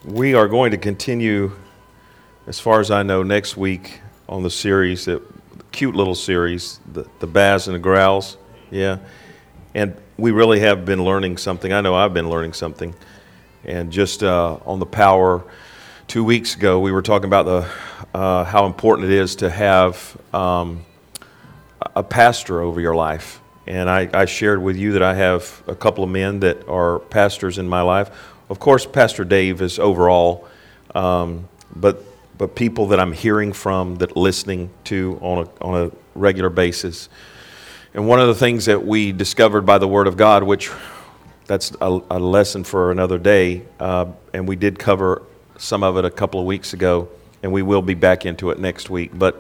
We are going to continue, as far as I know, next week on the series, that cute little series, the Baz and the Growls. Yeah. And we really have been learning something. I know I've been learning something. And just on the power, 2 weeks ago, we were talking about how important it is to have a pastor over your life. And I shared with you that I have a couple of men that are pastors in my life. Of course, Pastor Dave is overall, but people that I'm hearing from, that listening to on a regular basis. And one of the things that we discovered by the Word of God, which that's a lesson for another day, and we did cover some of it a couple of weeks ago, and we will be back into it next week. But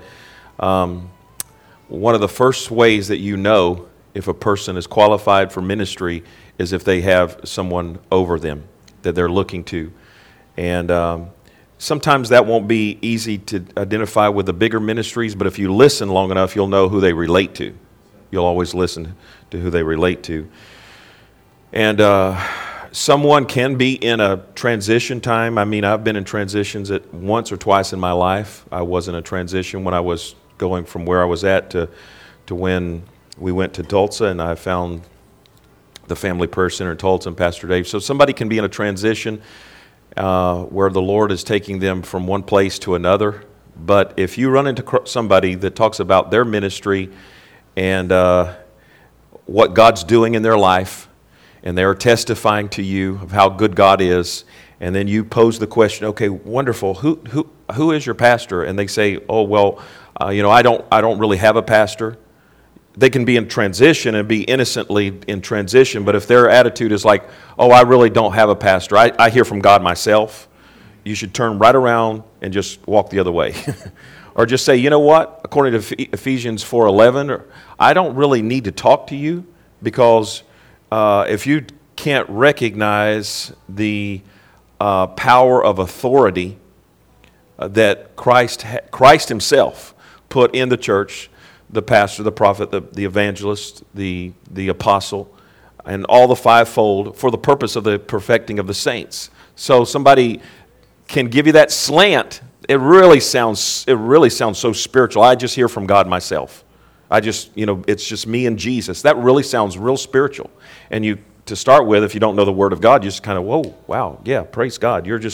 one of the first ways that you know if a person is qualified for ministry is if they have someone over them that they're looking to. And sometimes that won't be easy to identify with the bigger ministries, but if you listen long enough, you'll know who they relate to. You'll always listen to who they relate to. And someone can be in a transition time. I mean, I've been in transitions once or twice in my life. I was in a transition when I was going from where I was at to when we went to Tulsa, and I found the Family Prayer Center in Tulsa and Pastor Dave. So somebody can be in a transition where the Lord is taking them from one place to another. But if you run into somebody that talks about their ministry and what God's doing in their life, and they're testifying to you of how good God is, and then you pose the question, okay, wonderful, who is your pastor? And they say, oh, well, I don't really have a pastor. They can be in transition and be innocently in transition, but if their attitude is like, oh, I really don't have a pastor, I hear from God myself, you should turn right around and just walk the other way. Or just say, you know what, according to Ephesians 4:11, I don't really need to talk to you, because if you can't recognize the power of authority that Christ himself put in the church, the pastor, the prophet, the evangelist, the apostle, and all the fivefold, for the purpose of the perfecting of the saints. So somebody can give you that slant. It really sounds so spiritual. I just hear from God myself. It's just me and Jesus. That really sounds real spiritual. And to start with, if you don't know the Word of God, you just kind of, whoa, wow, yeah, praise God. You're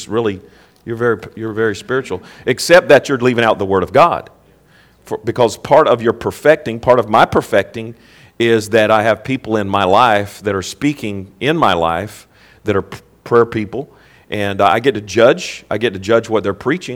very spiritual. Except that you're leaving out the Word of God. Because part of my perfecting is that I have people in my life that are speaking in my life that are prayer people, and I get to judge. I get to judge what they're preaching.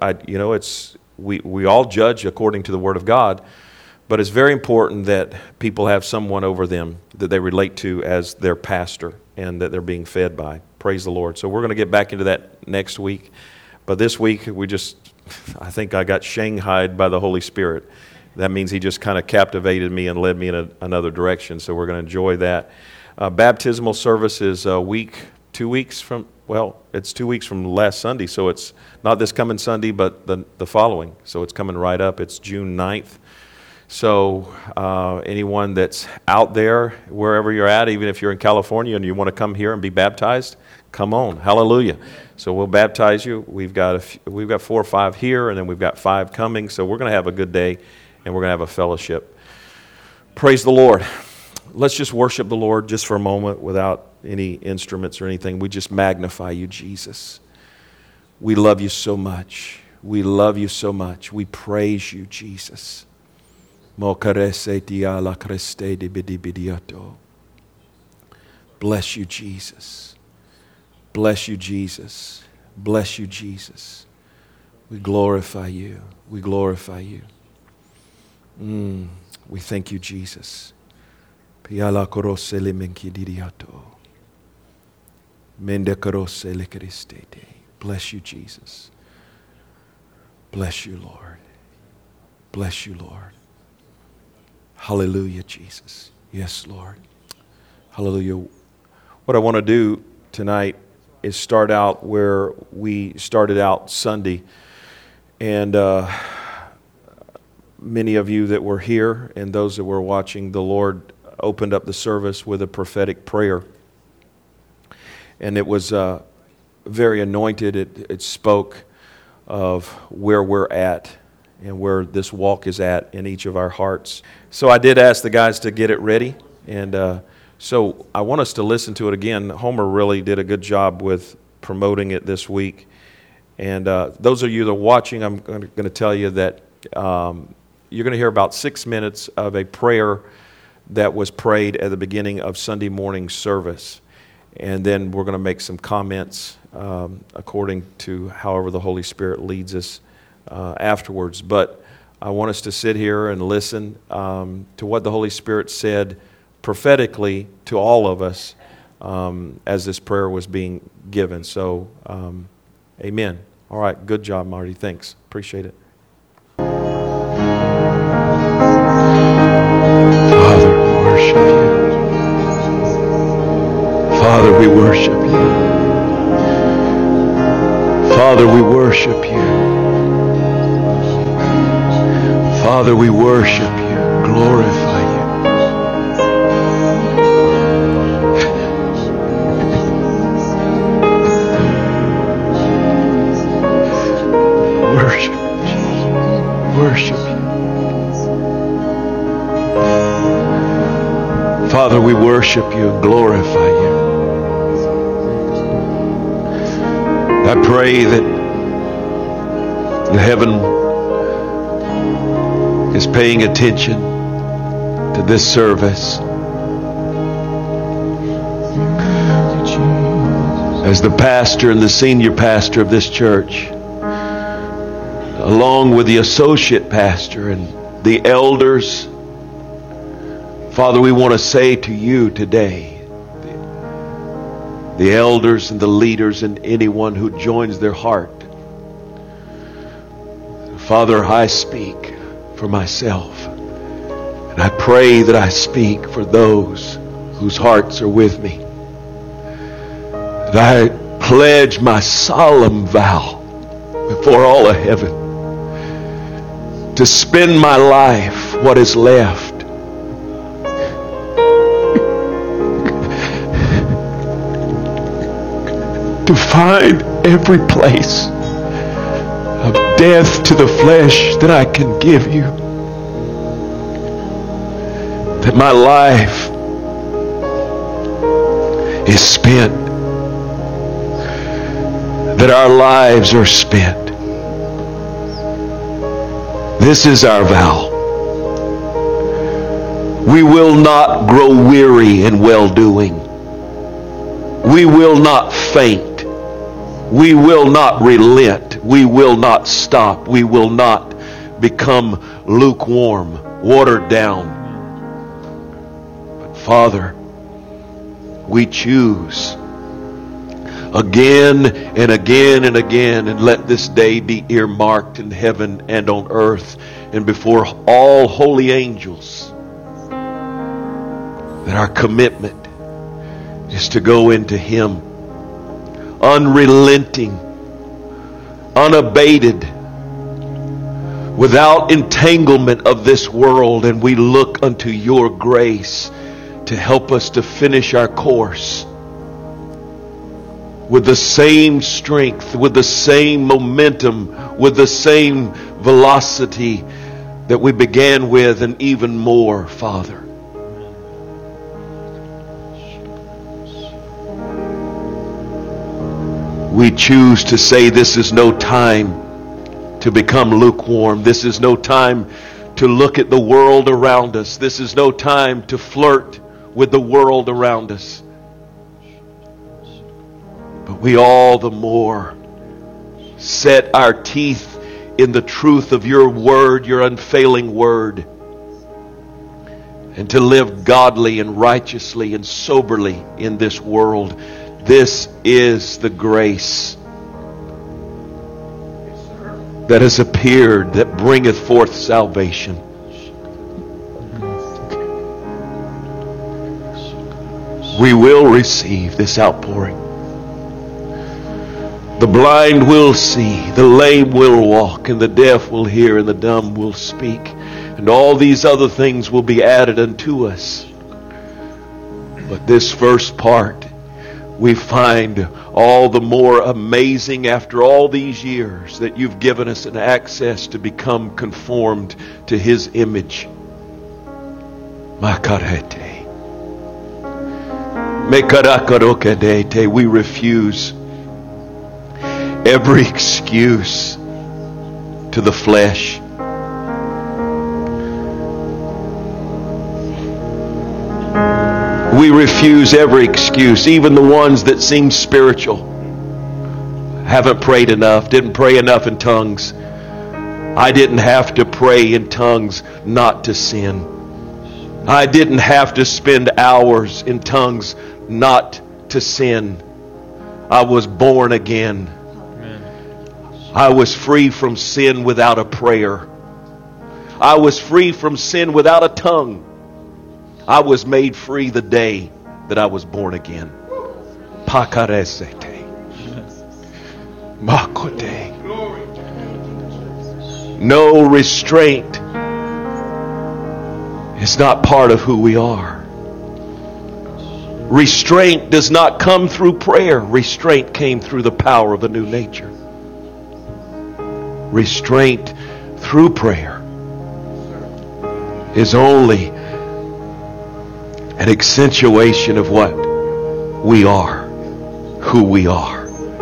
We all judge according to the Word of God, but it's very important that people have someone over them that they relate to as their pastor and that they're being fed by. Praise the Lord. So we're going to get back into that next week, but this week I think I got shanghaied by the Holy Spirit. That means He just kind of captivated me and led me in another direction. So we're going to enjoy that. Baptismal service is 2 weeks from, it's 2 weeks from last Sunday. So it's not this coming Sunday, but the following. So it's coming right up. It's June 9th. So anyone that's out there, wherever you're at, even if you're in California and you want to come here and be baptized, come on. Hallelujah. So we'll baptize you. We've got 4 or 5 here, and then we've got 5 coming. So we're going to have a good day, and we're going to have a fellowship. Praise the Lord. Let's just worship the Lord just for a moment without any instruments or anything. We just magnify you, Jesus. We love you so much. We love you so much. We praise you, Jesus. Bless you, Jesus. Bless you, Jesus. Bless you, Jesus. We glorify you. We glorify you. We thank you, Jesus. Bless you, Jesus. Bless you, Lord. Bless you, Lord. Hallelujah, Jesus. Yes, Lord. Hallelujah. What I want to do tonight is start out where we started out Sunday. And many of you that were here and those that were watching, the Lord opened up the service with a prophetic prayer. And it was very anointed. It spoke of where we're at and where this walk is at in each of our hearts. So I did ask the guys to get it ready, and so I want us to listen to it again. Homer really did a good job with promoting it this week. And those of you that are watching, I'm going to tell you that you're going to hear about 6 minutes of a prayer that was prayed at the beginning of Sunday morning service. And then we're going to make some comments according to however the Holy Spirit leads us afterwards. But I want us to sit here and listen to what the Holy Spirit said prophetically to all of us as this prayer was being given. So, amen. All right, good job, Marty. Thanks. Appreciate it. Father, we worship you. Father, we worship you. Father, we worship you. Father, we worship you. Glorify you. Worship you, Jesus. Worship you. Father, we worship you and glorify you. I pray that heaven is paying attention to this service. As the pastor and the senior pastor of this church, along with the associate pastor and the elders, Father, we want to say to you today, the elders and the leaders and anyone who joins their heart, Father, I speak for myself, and I pray that I speak for those whose hearts are with me. That I pledge my solemn vow before all of heaven to spend my life, what is left, to find every place of death to the flesh that I can give you. That my life is spent. That our lives are spent. This is our vow. We will not grow weary in well-doing. We will not faint. We will not relent. We will not stop. We will not become lukewarm, watered down. But Father, we choose again and again and again, and let this day be earmarked in heaven and on earth and before all holy angels, that our commitment is to go into Him unrelenting, unabated, without entanglement of this world, and we look unto your grace to help us to finish our course with the same strength, with the same momentum, with the same velocity that we began with, and even more, Father. We choose to say this is no time to become lukewarm. This is no time to look at the world around us. This is no time to flirt with the world around us. But we all the more set our teeth in the truth of your word, your unfailing word, and to live godly and righteously and soberly in this world. This is the grace that has appeared, that bringeth forth salvation. We will receive this outpouring. The blind will see, the lame will walk, and the deaf will hear, and the dumb will speak. And all these other things will be added unto us. But this first part, we find all the more amazing after all these years that you've given us an access to become conformed to His image. Makarete. Mekarakarokedete. We refuse every excuse to the flesh. We refuse every excuse, even the ones that seem spiritual. Haven't prayed enough, didn't pray enough in tongues. I didn't have to pray in tongues not to sin. I didn't have to spend hours in tongues not to sin. I was born again. Amen. I was free from sin without a prayer. I was free from sin without a tongue. I was made free the day that I was born again. Pakaresete. Makote. No restraint is not part of who we are. Restraint does not come through prayer. Restraint came through the power of a new nature. Restraint through prayer is only an accentuation of what we are, who we are.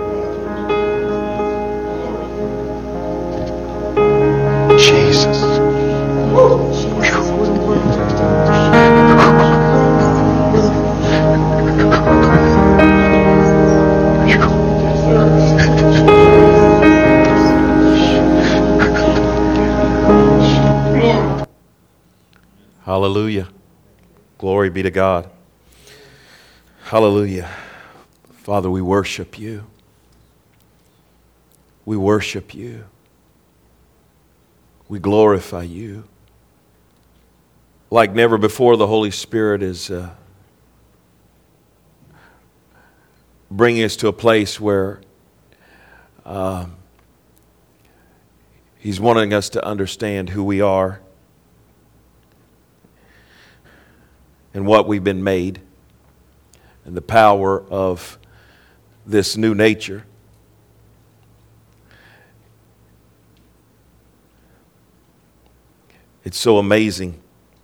Jesus. Hallelujah. Glory be to God. Hallelujah. Father, we worship you. We worship you. We glorify you. Like never before, the Holy Spirit is bringing us to a place where He's wanting us to understand who we are and what we've been made and the power of this new nature. It's so amazing.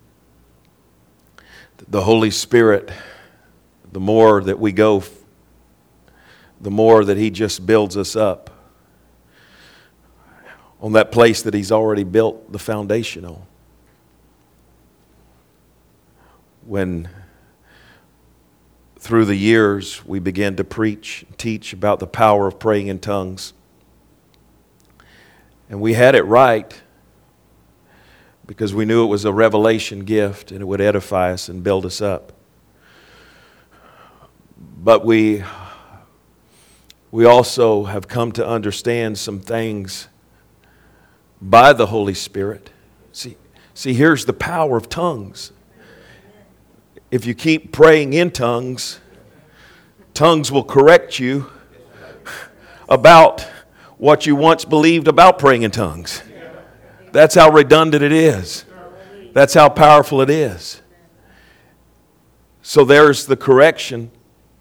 The Holy Spirit, the more that we go, the more that He just builds us up on that place that He's already built the foundation on. When through the years we began to preach and teach about the power of praying in tongues, and we had it right because we knew it was a revelation gift and it would edify us and build us up. But we also have come to understand some things by the Holy Spirit. See, here's the power of tongues. If you keep praying in tongues, tongues will correct you about what you once believed about praying in tongues. That's how redundant it is. That's how powerful it is. So there's the correction.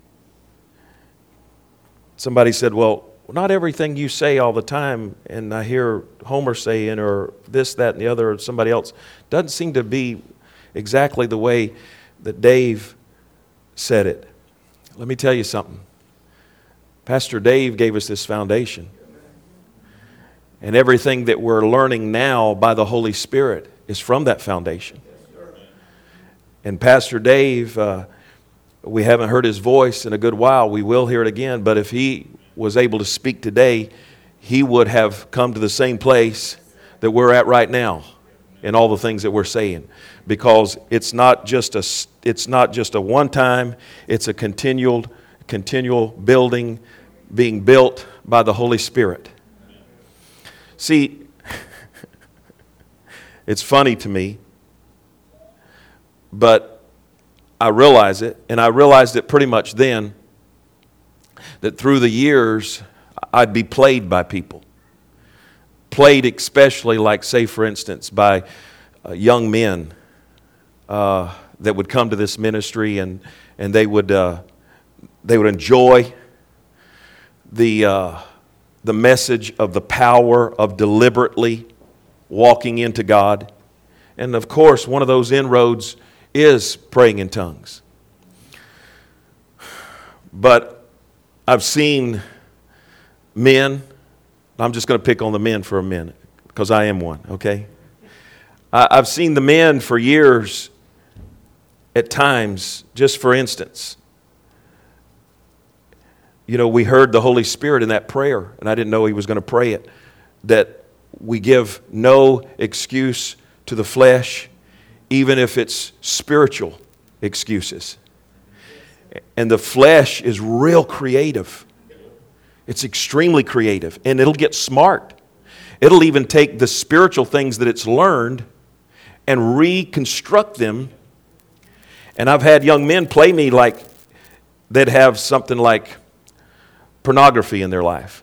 Somebody said, well, not everything you say all the time, and I hear Homer saying, or this, that, and the other, or somebody else, doesn't seem to be exactly the way that Dave said it. Let me tell you something. Pastor Dave gave us this foundation. And everything that we're learning now by the Holy Spirit is from that foundation. And Pastor Dave, we haven't heard his voice in a good while. We will hear it again. But if he was able to speak today, he would have come to the same place that we're at right now in all the things that we're saying. Because it's not just a one time, it's a continual building, being built by the Holy Spirit. See, it's funny to me, but I realize it, and I realized it pretty much then, that through the years, I'd be played by people. Played especially, like, say, for instance, by young men that would come to this ministry, and they would they would enjoy the message of the power of deliberately walking into God. And of course, one of those inroads is praying in tongues. But I've seen men, I'm just going to pick on the men for a minute because I am one, okay? I've seen the men for years at times, just for instance, we heard the Holy Spirit in that prayer, and I didn't know he was going to pray it, that we give no excuse to the flesh, even if it's spiritual excuses. And the flesh is real creative. It's extremely creative, and it'll get smart. It'll even take the spiritual things that it's learned and reconstruct them. And I've had young men play me like they'd have something like pornography in their life.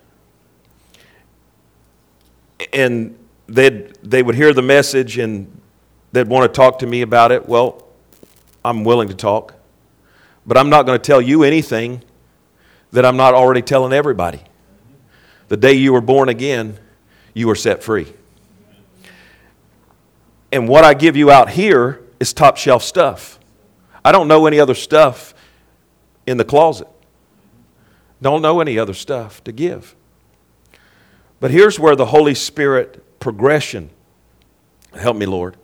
And they would hear the message and they'd want to talk to me about it. Well, I'm willing to talk. But I'm not going to tell you anything that I'm not already telling everybody. The day you were born again, you were set free. And what I give you out here is top shelf stuff. I don't know any other stuff in the closet. Don't know any other stuff to give. But here's where the Holy Spirit progression, help me, Lord.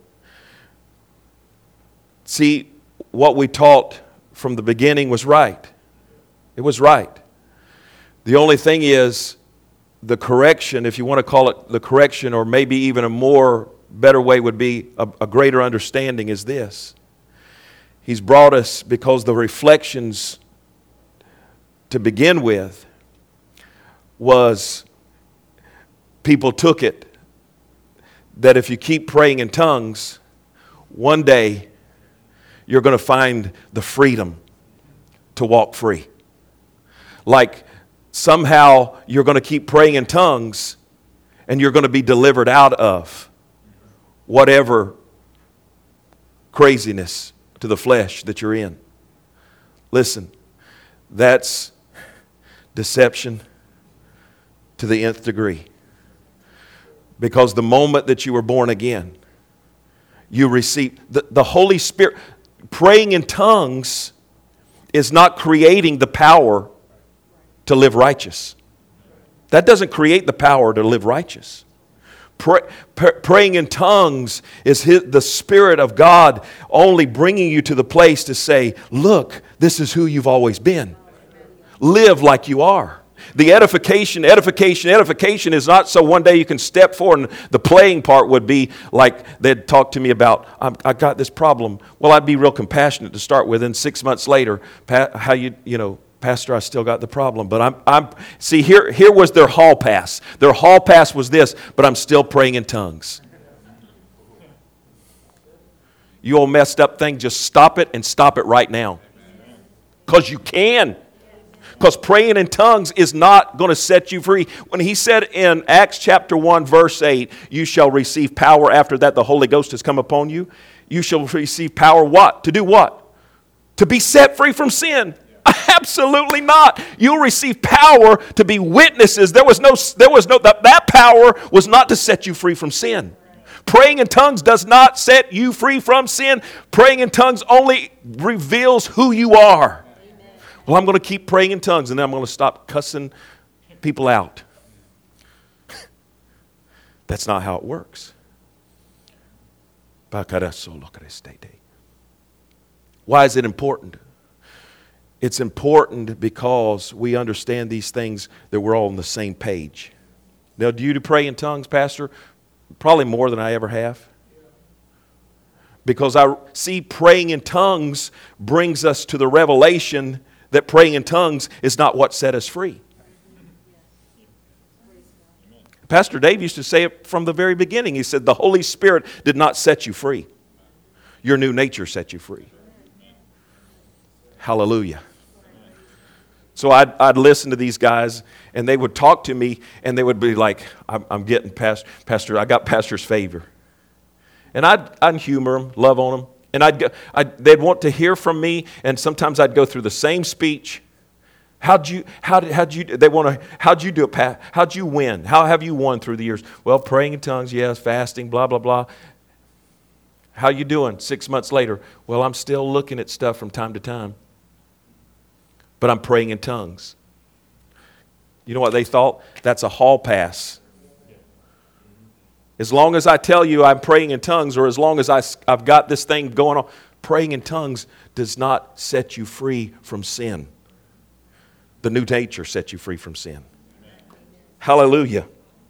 See, what we taught from the beginning was right. It was right. The only thing is the correction, if you want to call it the correction, or maybe even a better way would be a greater understanding, is this. He's brought us because the reflections to begin with was people took it that if you keep praying in tongues, one day you're going to find the freedom to walk free. Like somehow you're going to keep praying in tongues and you're going to be delivered out of whatever craziness to the flesh that you're in. Listen, that's deception to the nth degree. Because the moment that you were born again, you received the Holy Spirit. Praying in tongues is not creating the power to live righteous. That doesn't create the power to live righteous. Praying in tongues is the Spirit of God only bringing you to the place to say, look, this is who you've always been. Live like you are. The edification is not so one day you can step forward. And the playing part would be like they'd talk to me about, I got this problem. Well, I'd be real compassionate to start with. And 6 months later, Pastor, I still got the problem. But see, here was their hall pass. Their hall pass was this, but I'm still praying in tongues. You old messed up thing, just stop it and stop it right now. Because you can. Because praying in tongues is not going to set you free. When he said in Acts chapter 1, verse 8, you shall receive power after that the Holy Ghost has come upon you. You shall receive power what? To do what? To be set free from sin. Absolutely not. You'll receive power to be witnesses. That power was not to set you free from sin. Praying in tongues does not set you free from sin. Praying in tongues only reveals who you are. Well, I'm going to keep praying in tongues and then I'm going to stop cussing people out. That's not how it works. Why is it important? It's important because we understand these things that we're all on the same page. Now, do you pray in tongues, Pastor? Probably more than I ever have. Because I see praying in tongues brings us to the revelation that praying in tongues is not what set us free. Pastor Dave used to say it from the very beginning. He said, the Holy Spirit did not set you free. Your new nature set you free. Hallelujah. So I'd listen to these guys, and they would talk to me, and they would be like, I'm getting Pastor, I got Pastor's favor. And I'd humor them, love on them. And they'd want to hear from me, and sometimes I'd go through the same speech, How'd you do it, Pat? How'd you win? How have you won through the years? Well, praying in tongues, yes, fasting, blah, blah, blah. How you doing 6 months later? Well, I'm still looking at stuff from time to time, but I'm praying in tongues. You know what they thought? That's a hall pass. As long as I tell you I'm praying in tongues, or as long as I've got this thing going on, praying in tongues does not set you free from sin. The new nature sets you free from sin. Hallelujah.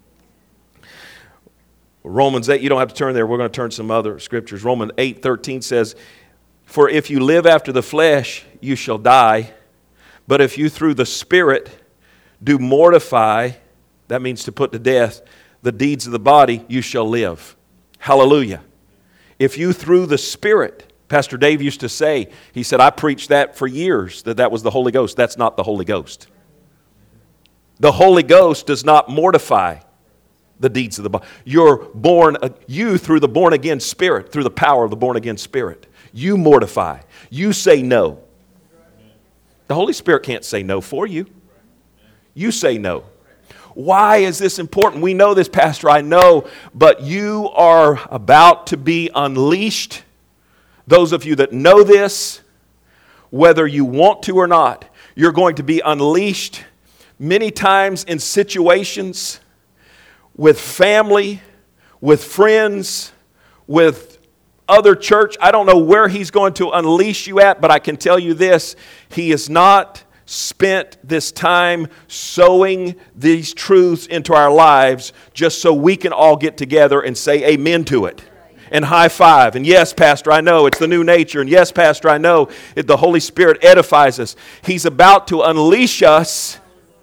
Romans 8, you don't have to turn there. We're going to turn to some other scriptures. Romans 8:13 says, "For if you live after the flesh, you shall die. But if you through the Spirit do mortify," that means to put to death, "the deeds of the body, you shall live." Hallelujah. If you through the Spirit, Pastor Dave used to say, he said, I preached that for years, that was the Holy Ghost. That's not the Holy Ghost. The Holy Ghost does not mortify the deeds of the body. You through the born again Spirit, through the power of the born again Spirit, you mortify. You say no. The Holy Spirit can't say no for you. You say no. Why is this important? We know this, Pastor, I know, but you are about to be unleashed. Those of you that know this, whether you want to or not, you're going to be unleashed many times in situations with family, with friends, with other church. I don't know where He's going to unleash you at, but I can tell you this, He is not spent this time sowing these truths into our lives just so we can all get together and say amen to it and high five. And yes, Pastor, I know it's the new nature. And yes, Pastor, I know the Holy Spirit edifies us. He's about to unleash us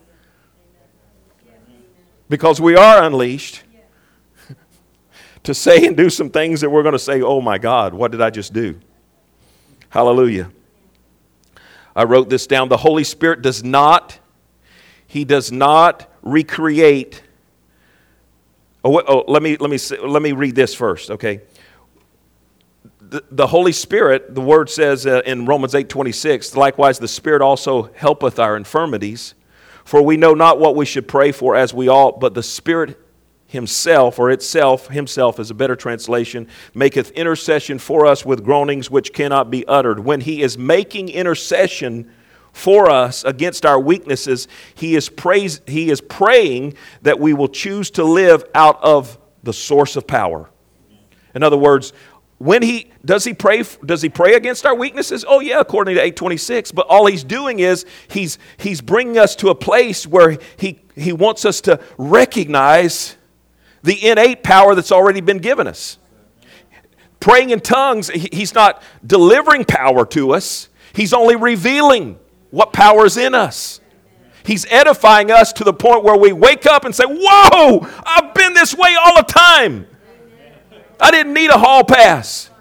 because we are unleashed to say and do some things that we're going to say, oh my God, what did I just do? Hallelujah. I wrote this down. The Holy Spirit does not recreate. Let me read this first, okay? The Holy Spirit, the Word says in Romans 8:26, likewise the Spirit also helpeth our infirmities, for we know not what we should pray for as we ought, but the Spirit Himself is a better translation, maketh intercession for us with groanings which cannot be uttered. When He is making intercession for us against our weaknesses, He is praying that we will choose to live out of the source of power. In other words, does he pray against our weaknesses? Oh yeah, according to 8:26. But all He's doing is He's bringing us to a place where He wants us to recognize the innate power that's already been given us. Praying in tongues, He's not delivering power to us. He's only revealing what power is in us. He's edifying us to the point where we wake up and say, whoa, I've been this way all the time. I didn't need a hall pass.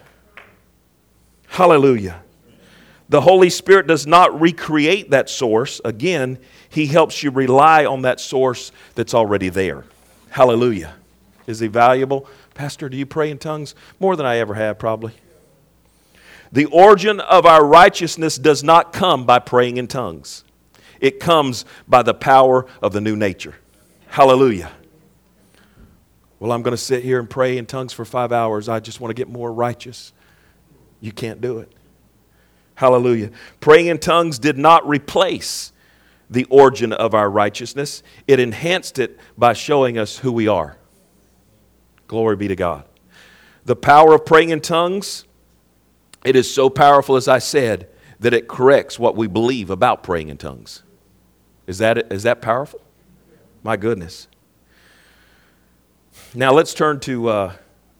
Hallelujah. The Holy Spirit does not recreate that source. Again, He helps you rely on that source that's already there. Hallelujah. Is He valuable? Pastor, do you pray in tongues? More than I ever have, probably. The origin of our righteousness does not come by praying in tongues. It comes by the power of the new nature. Hallelujah. Well, I'm going to sit here and pray in tongues for 5 hours. I just want to get more righteous. You can't do it. Hallelujah. Praying in tongues did not replace the origin of our righteousness. It enhanced it by showing us who we are. Glory be to God. The power of praying in tongues, it is so powerful, as I said, that it corrects what we believe about praying in tongues. Is that powerful? My goodness. Now let's turn to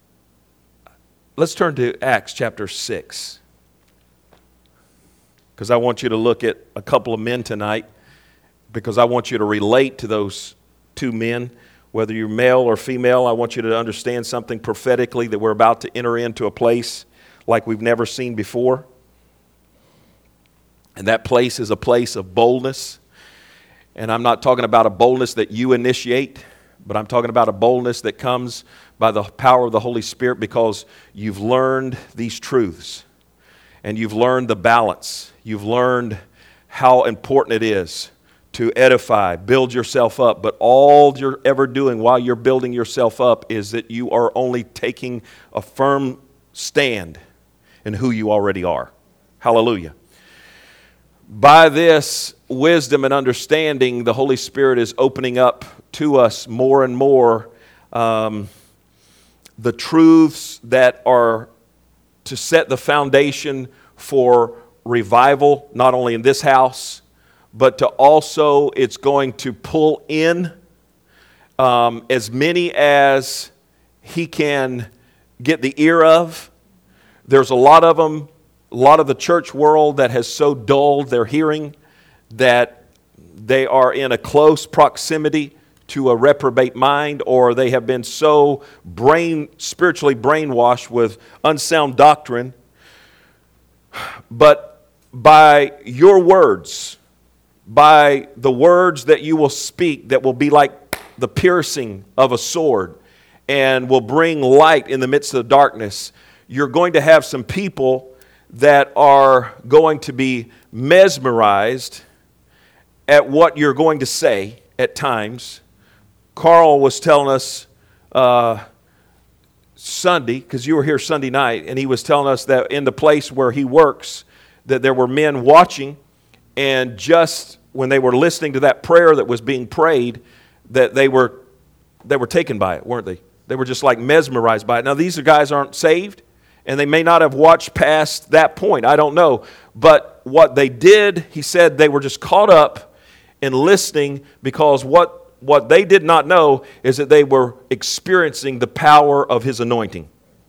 Acts chapter 6. Because I want you to look at a couple of men tonight, because I want you to relate to those two men, whether you're male or female. I want you to understand something prophetically, that we're about to enter into a place like we've never seen before. And that place is a place of boldness. And I'm not talking about a boldness that you initiate, but I'm talking about a boldness that comes by the power of the Holy Spirit, because you've learned these truths. And you've learned the balance. You've learned how important it is to edify, build yourself up. But all you're ever doing while you're building yourself up is that you are only taking a firm stand in who you already are. Hallelujah. By this wisdom and understanding, the Holy Spirit is opening up to us more and more the truths that are to set the foundation for revival, not only in this house, but to also, it's going to pull in as many as He can get the ear of. There's a lot of them, a lot of the church world that has so dulled their hearing that they are in a close proximity to a reprobate mind, or they have been so spiritually brainwashed with unsound doctrine. But by your words, by the words that you will speak that will be like the piercing of a sword and will bring light in the midst of the darkness, you're going to have some people that are going to be mesmerized at what you're going to say at times. Carl was telling us Sunday, because you were here Sunday night, and he was telling us that in the place where he works, that there were men watching, and just when they were listening to that prayer that was being prayed, that they were taken by it, weren't they? They were just like mesmerized by it. Now, these guys aren't saved, and they may not have watched past that point. I don't know. But what they did, he said they were just caught up in listening, because what they did not know is that they were experiencing the power of His anointing.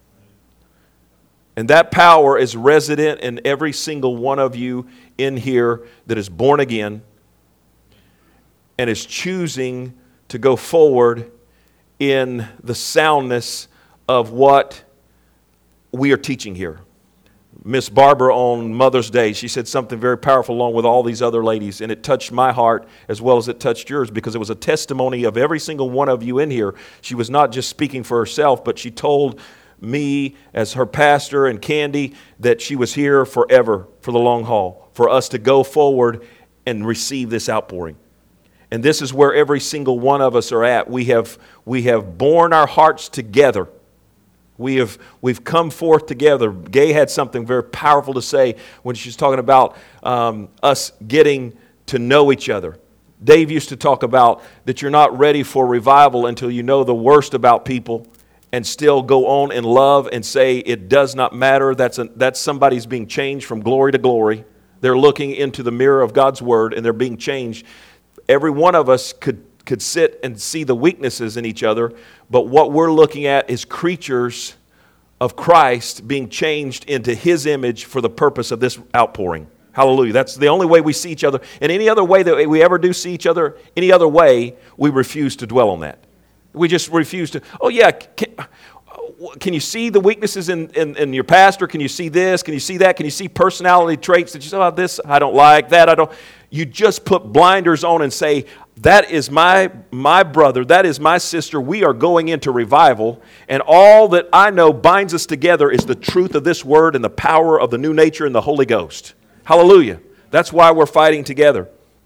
And that power is resident in every single one of you in here that is born again and is choosing to go forward in the soundness of what we are teaching here. Miss Barbara on Mother's Day, she said something very powerful along with all these other ladies, and it touched my heart as well as it touched yours, because it was a testimony of every single one of you in here. She was not just speaking for herself, but she told me as her pastor and Candy that she was here forever for the long haul, for us to go forward and receive this outpouring. And this is where every single one of us are at. We have borne our hearts together. We've come forth together. Gay had something very powerful to say when she was talking about us getting to know each other. Dave used to talk about that you're not ready for revival until you know the worst about people and still go on in love and say it does not matter. That's somebody's being changed from glory to glory. They're looking into the mirror of God's Word and they're being changed. Every one of us could sit and see the weaknesses in each other, but what we're looking at is creatures of Christ being changed into His image for the purpose of this outpouring. Hallelujah. That's the only way we see each other. And any other way that we ever do see each other, any other way, we refuse to dwell on that. We just refuse to, oh yeah, can you see the weaknesses in your pastor? Can you see this? Can you see that? Can you see personality traits that you say, oh, this I don't like, that I don't. You just put blinders on and say, that is my brother, that is my sister. We are going into revival, and all that I know binds us together is the truth of this word and the power of the new nature and the Holy Ghost. Hallelujah. That's why we're fighting together.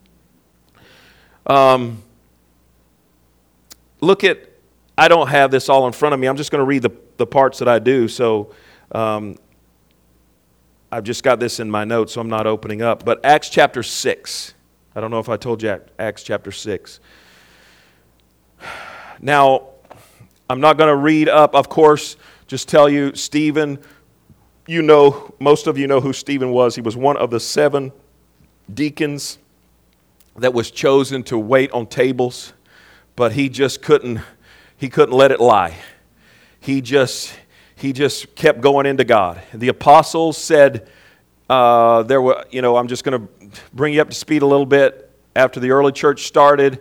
Look at, I don't have this all in front of me. I'm just going to read the parts that I do. So I've just got this in my notes, so I'm not opening up. But Acts chapter 6. I don't know if I told you Acts chapter 6. Now, I'm not going to read up, of course, just tell you, Stephen, most of you know who Stephen was. He was one of the 7 deacons that was chosen to wait on tables, but he just couldn't let it lie. He just kept going into God. The apostles said, I'm just going to bring you up to speed a little bit. After the early church started,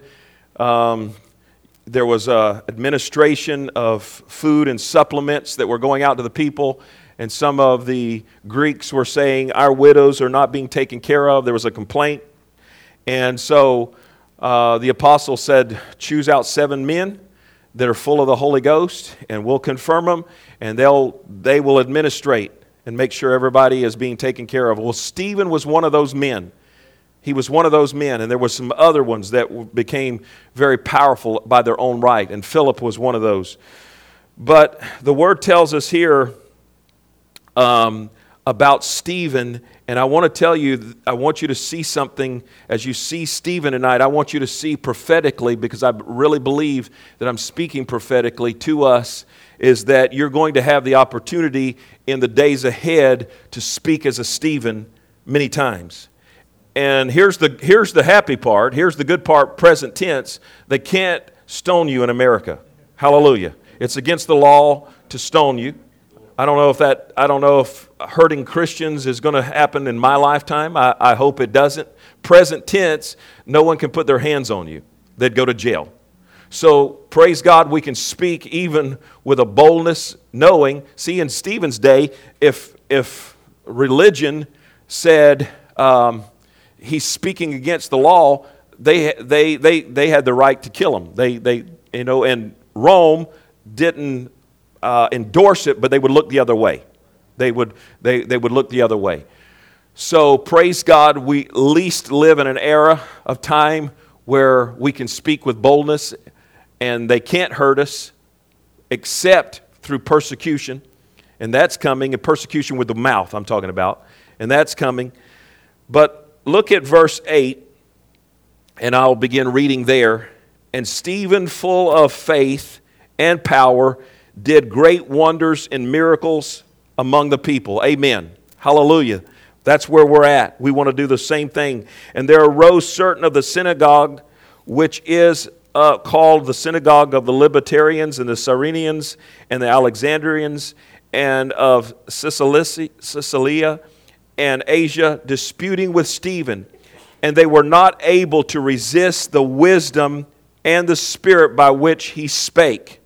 there was administration of food and supplements that were going out to the people, and some of the Greeks were saying, our widows are not being taken care of. There was a complaint. And so the apostle said, choose out 7 men that are full of the Holy Ghost, and we'll confirm them, and they will administrate and make sure everybody is being taken care of. Well, Stephen was one of those men. He was one of those men, and there were some other ones that became very powerful by their own right, and Philip was one of those. But the Word tells us here about Stephen, and I want to tell you, I want you to see something as you see Stephen tonight. I want you to see prophetically, because I really believe that I'm speaking prophetically to us, is that you're going to have the opportunity in the days ahead to speak as a Stephen many times. And here's the happy part, here's the good part, present tense. They can't stone you in America. Hallelujah. It's against the law to stone you. I don't know if hurting Christians is going to happen in my lifetime. I hope it doesn't. Present tense, no one can put their hands on you. They'd go to jail. So praise God, we can speak even with a boldness, knowing, see, in Stephen's day, if religion said he's speaking against the law, they had the right to kill him. And Rome didn't endorse it, but they would look the other way. They would look the other way. So praise God, we at least live in an era of time where we can speak with boldness, and they can't hurt us except through persecution, and that's coming. And persecution with the mouth, I'm talking about, and that's coming. But look at verse 8, and I'll begin reading there. And Stephen, full of faith and power, did great wonders and miracles among the people. Amen. Hallelujah. That's where we're at. We want to do the same thing. And there arose certain of the synagogue, which is called the synagogue of the Libertarians and the Cyrenians and the Alexandrians and of Cilicia and Asia, disputing with Stephen. And they were not able to resist the wisdom and the spirit by which he spake.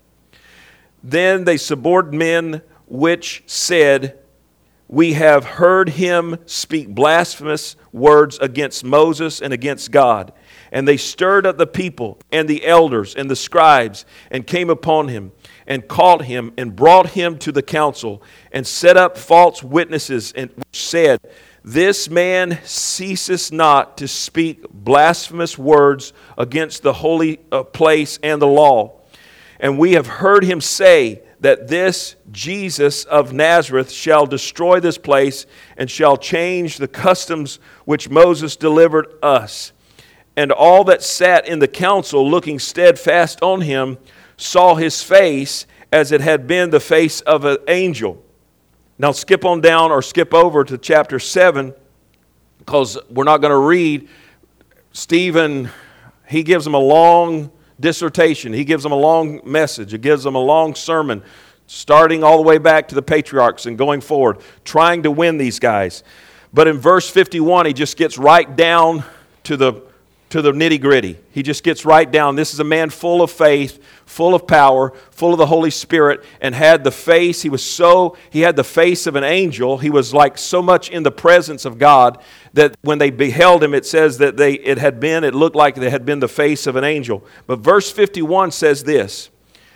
Then they suborned men which said, We have heard him speak blasphemous words against Moses and against God. And they stirred up the people and the elders and the scribes and came upon him and caught him and brought him to the council and set up false witnesses and said, This man ceases not to speak blasphemous words against the holy place and the law. And we have heard him say that this Jesus of Nazareth shall destroy this place and shall change the customs which Moses delivered us. And all that sat in the council, looking steadfast on him, saw his face as it had been the face of an angel. Now skip on down or skip over to chapter 7, because we're not going to read. Stephen, he gives them a long dissertation. He gives them a long message. He gives them a long sermon, starting all the way back to the patriarchs and going forward, trying to win these guys. But in verse 51, he just gets right down to the nitty-gritty. He just gets right down. This is a man full of faith, full of power, full of the Holy Spirit, and had the face. He had the face of an angel. He was like so much in the presence of God that when they beheld him, it says that it looked like they had been the face of an angel. But verse 51 says this.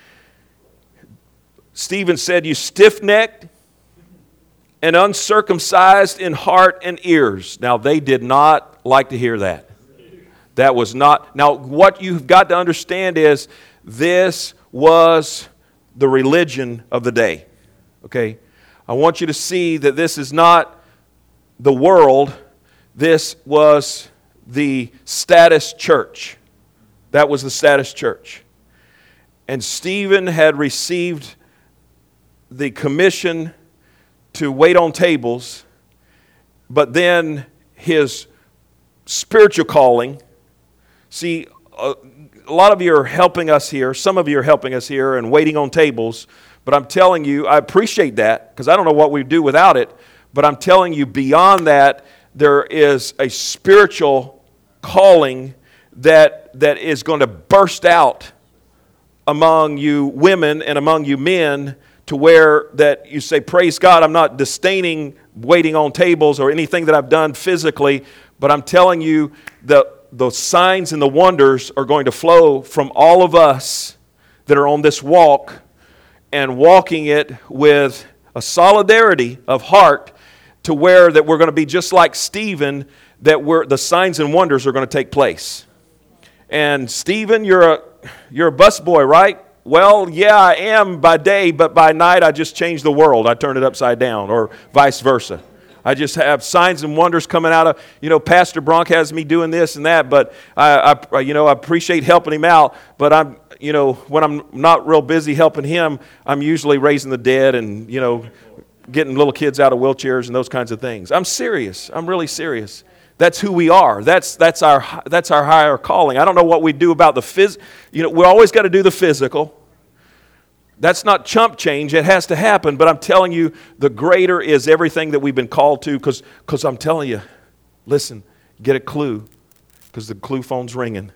Stephen said, You stiff-necked and uncircumcised in heart and ears. Now, they did not like to hear that. That was not. Now, what you've got to understand is this was the religion of the day. Okay? I want you to see that this is not the world. This was the status church. That was the status church. And Stephen had received the commission to wait on tables, but then his spiritual calling. See, a lot of you are helping us here. Some of you are helping us here and waiting on tables. But I'm telling you, I appreciate that because I don't know what we'd do without it. But I'm telling you, beyond that, there is a spiritual calling that is going to burst out among you women and among you men, to where that you say, praise God, I'm not disdaining waiting on tables or anything that I've done physically, but I'm telling you the signs and the wonders are going to flow from all of us that are on this walk, and walking it with a solidarity of heart, to where that we're going to be just like Stephen, that the signs and wonders are going to take place. And Stephen, you're a busboy, right? Well, yeah, I am by day, but by night I just change the world. I turn it upside down, or vice versa. I just have signs and wonders coming out of, Pastor Bronk has me doing this and that, but I appreciate helping him out. But when I'm not real busy helping him, I'm usually raising the dead and, getting little kids out of wheelchairs and those kinds of things. I'm serious. I'm really serious. That's who we are. That's our higher calling. I don't know what we do about the we always got to do the physical. That's not chump change. It has to happen. But I'm telling you, the greater is everything that we've been called to. Because I'm telling you, listen, get a clue, because the clue phone's ringing.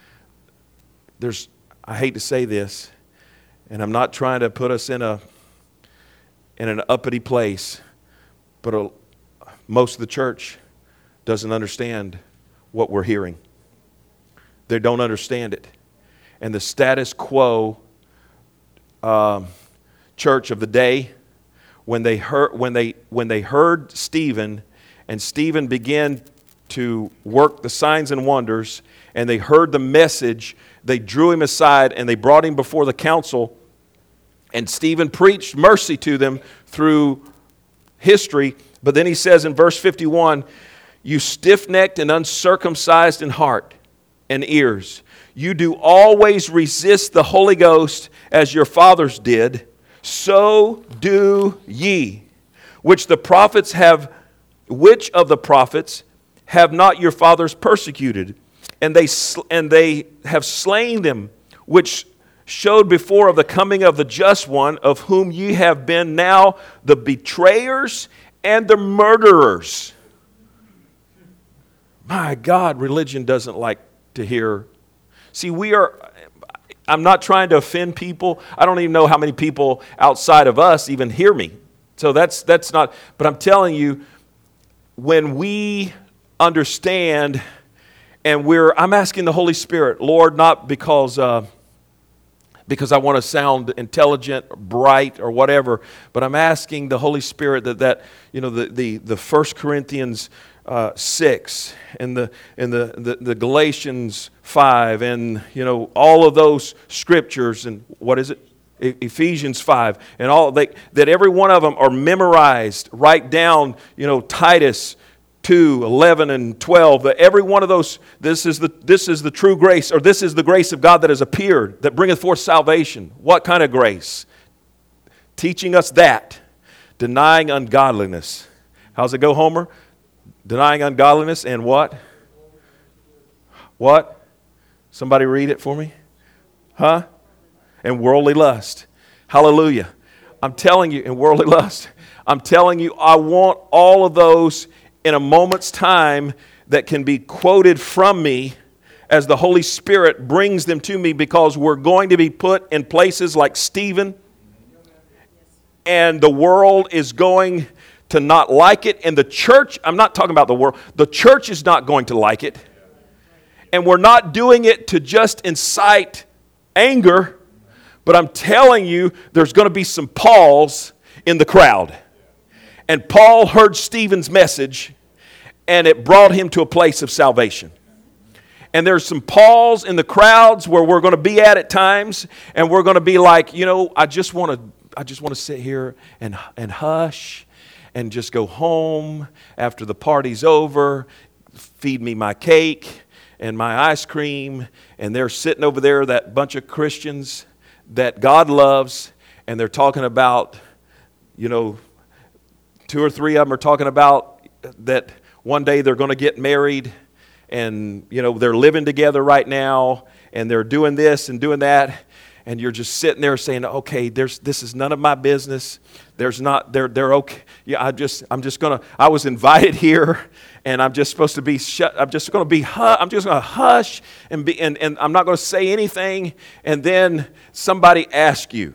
I hate to say this, and I'm not trying to put us in an uppity place, but most of the church doesn't understand what we're hearing. They don't understand it. And the status quo church of the day, when they heard Stephen, and Stephen began to work the signs and wonders, and they heard the message, they drew him aside and they brought him before the council, and Stephen preached mercy to them through history. But then he says in verse 51, "You stiff-necked and uncircumcised in heart and ears, you do always resist the Holy Ghost as your fathers did, so do ye. Which of the prophets have not your fathers persecuted? And they have slain them, which showed before of the coming of the just one, of whom ye have been now the betrayers and the murderers." My God, religion doesn't like to hear. See, I'm not trying to offend people. I don't even know how many people outside of us even hear me. So that's not, but I'm telling you, when we understand, and I'm asking the Holy Spirit, Lord, not because I want to sound intelligent, bright, or whatever, but I'm asking the Holy Spirit that the 1 Corinthians 6 and the Galatians 5 and all of those scriptures, and what is it? Ephesians 5 and all that every one of them are memorized. Write down Titus 2, 11 and 12, that every one of those, this is the true grace, or this is the grace of God that has appeared, that bringeth forth salvation. What kind of grace? Teaching us that, denying ungodliness. How's it go, Homer? Denying ungodliness and what? What? Somebody read it for me? Huh? And worldly lust. Hallelujah. I'm telling you, and worldly lust. I'm telling you, I want all of those in a moment's time that can be quoted from me as the Holy Spirit brings them to me, because we're going to be put in places like Stephen, and the world is going to not like it. And the church, I'm not talking about the world, the church is not going to like it. And we're not doing it to just incite anger, but I'm telling you, there's going to be some Pauls in the crowd. And Paul heard Stephen's message, and it brought him to a place of salvation. And there's some Pauls in the crowds where we're going to be at times, and we're going to be like, I just want to sit here and hush and just go home after the party's over, feed me my cake and my ice cream, and they're sitting over there, that bunch of Christians that God loves, and they're talking about, 2 or 3 of them are talking about that one day they're going to get married, and they're living together right now, and they're doing this and doing that, and you're just sitting there saying, okay, this is none of my business. They're okay. Yeah, I was invited here, and I'm just supposed to be shut. I'm just going to hush and I'm not going to say anything. And then somebody asks you,